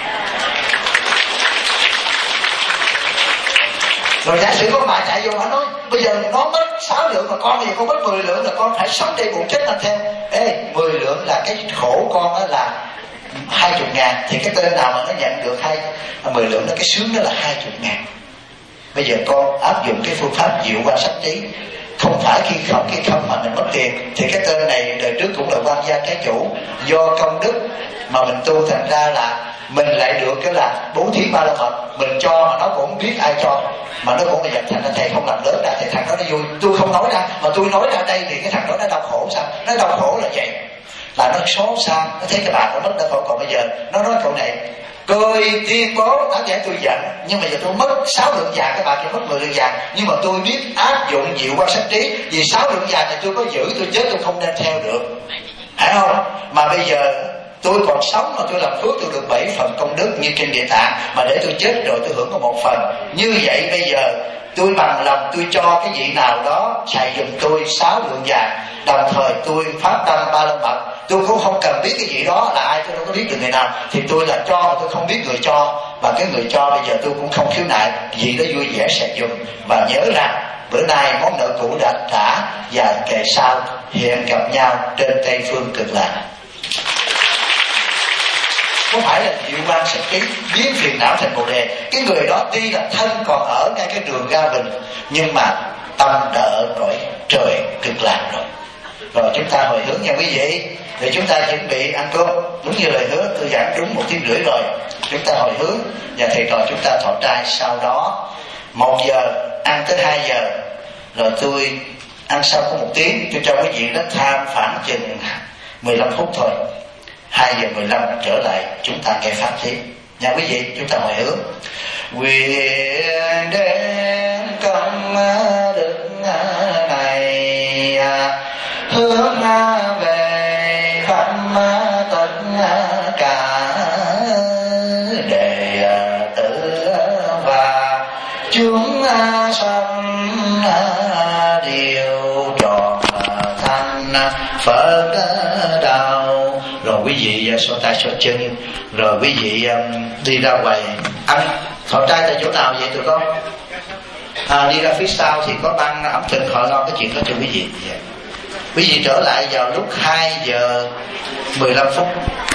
Rồi giả sử có bà chạy vô bà nói bây giờ nó mất 6 lượng mà con bây giờ con mất 10 lượng là con phải sống đây buồn chết làm theo. Ê, 10 lượng là cái khổ con đó là 20.000, thì cái tên nào mà nó nhận được 10 lượng đó, cái sướng đó là 20.000. Bây giờ con áp dụng cái phương pháp diệu quan sát trí, không phải khi không mà mình mất tiền, thì cái tên này đời trước cũng là quan gia trái chủ, do công đức mà mình tu thành ra là mình lại được cái là bố thí ba la mật, mình cho mà nó cũng không biết ai cho, mà nó cũng là dần thành ra thầy không làm lớn ra thì thằng đó nó vui. Tôi không nói ra mà tôi nói ra đây thì cái thằng đó nó đau khổ sao? Nó đau khổ là vậy, là nó xót xa, nó thấy cái bà nó mất đau khổ. Còn bây giờ nó nói câu này: cười tuyên bố áo giải tôi giận, nhưng mà giờ tôi mất 6 lượng vàng, các bạn kia mất 10 lượng vàng, nhưng mà tôi biết áp dụng diệu quan sát trí, vì 6 lượng vàng này tôi có giữ, tôi chết tôi không nên theo được, phải không? Mà bây giờ tôi còn sống mà tôi làm phước, tôi được 7 phần công đức như trên Địa Tạng, mà để tôi chết rồi tôi hưởng có 1 phần. Như vậy bây giờ tôi bằng lòng tôi cho cái vị nào đó xài giùm tôi 6 lượng vàng, đồng thời tôi phát tâm ba la mật. Tôi cũng không cần biết cái gì đó là ai, tôi đâu có biết được người nào, thì tôi là cho mà tôi không biết người cho, và cái người cho bây giờ tôi cũng không khiếu nại, vì đó vui vẻ sẽ dùng. Và nhớ rằng bữa nay món nợ cũ đã trả, và kệ sau hẹn gặp nhau trên Tây Phương Cực Lạc. Không phải là diệu quan sát trí biến phiền não thành bồ đề. Cái người đó tuy là thân còn ở ngay cái đường Ga Bình, nhưng mà tâm đã ở cõi trời Cực Lạc rồi. Rồi chúng ta hồi hướng nha quý vị, để chúng ta chuẩn bị ăn cơm. Đúng như lời hứa, tôi giảng đúng 1 tiếng rưỡi rồi. Chúng ta hồi hướng và thầy trò chúng ta thọ trai. Sau đó 1 giờ ăn tới 2 giờ, rồi tôi ăn sau có 1 tiếng, tôi cho quý vị nó tham khoảng chừng 15 phút thôi. 2 giờ 15 trở lại chúng ta nghe pháp tiếp nha quý vị. Chúng ta hồi hướng: nguyện đến công đức này hướng về khắp tất cả đệ tử và chúng sanh đều tròn thành Phật đạo. Rồi quý vị xô tay xô chân, rồi quý vị đi ra ngoài ăn. Thọ trai tại chỗ nào vậy tụi con? Đi ra phía sau thì có ban ẩm thực, họ lo cái chuyện đó cho quý vị. Quý vị trở lại vào lúc 2 giờ 15 phút.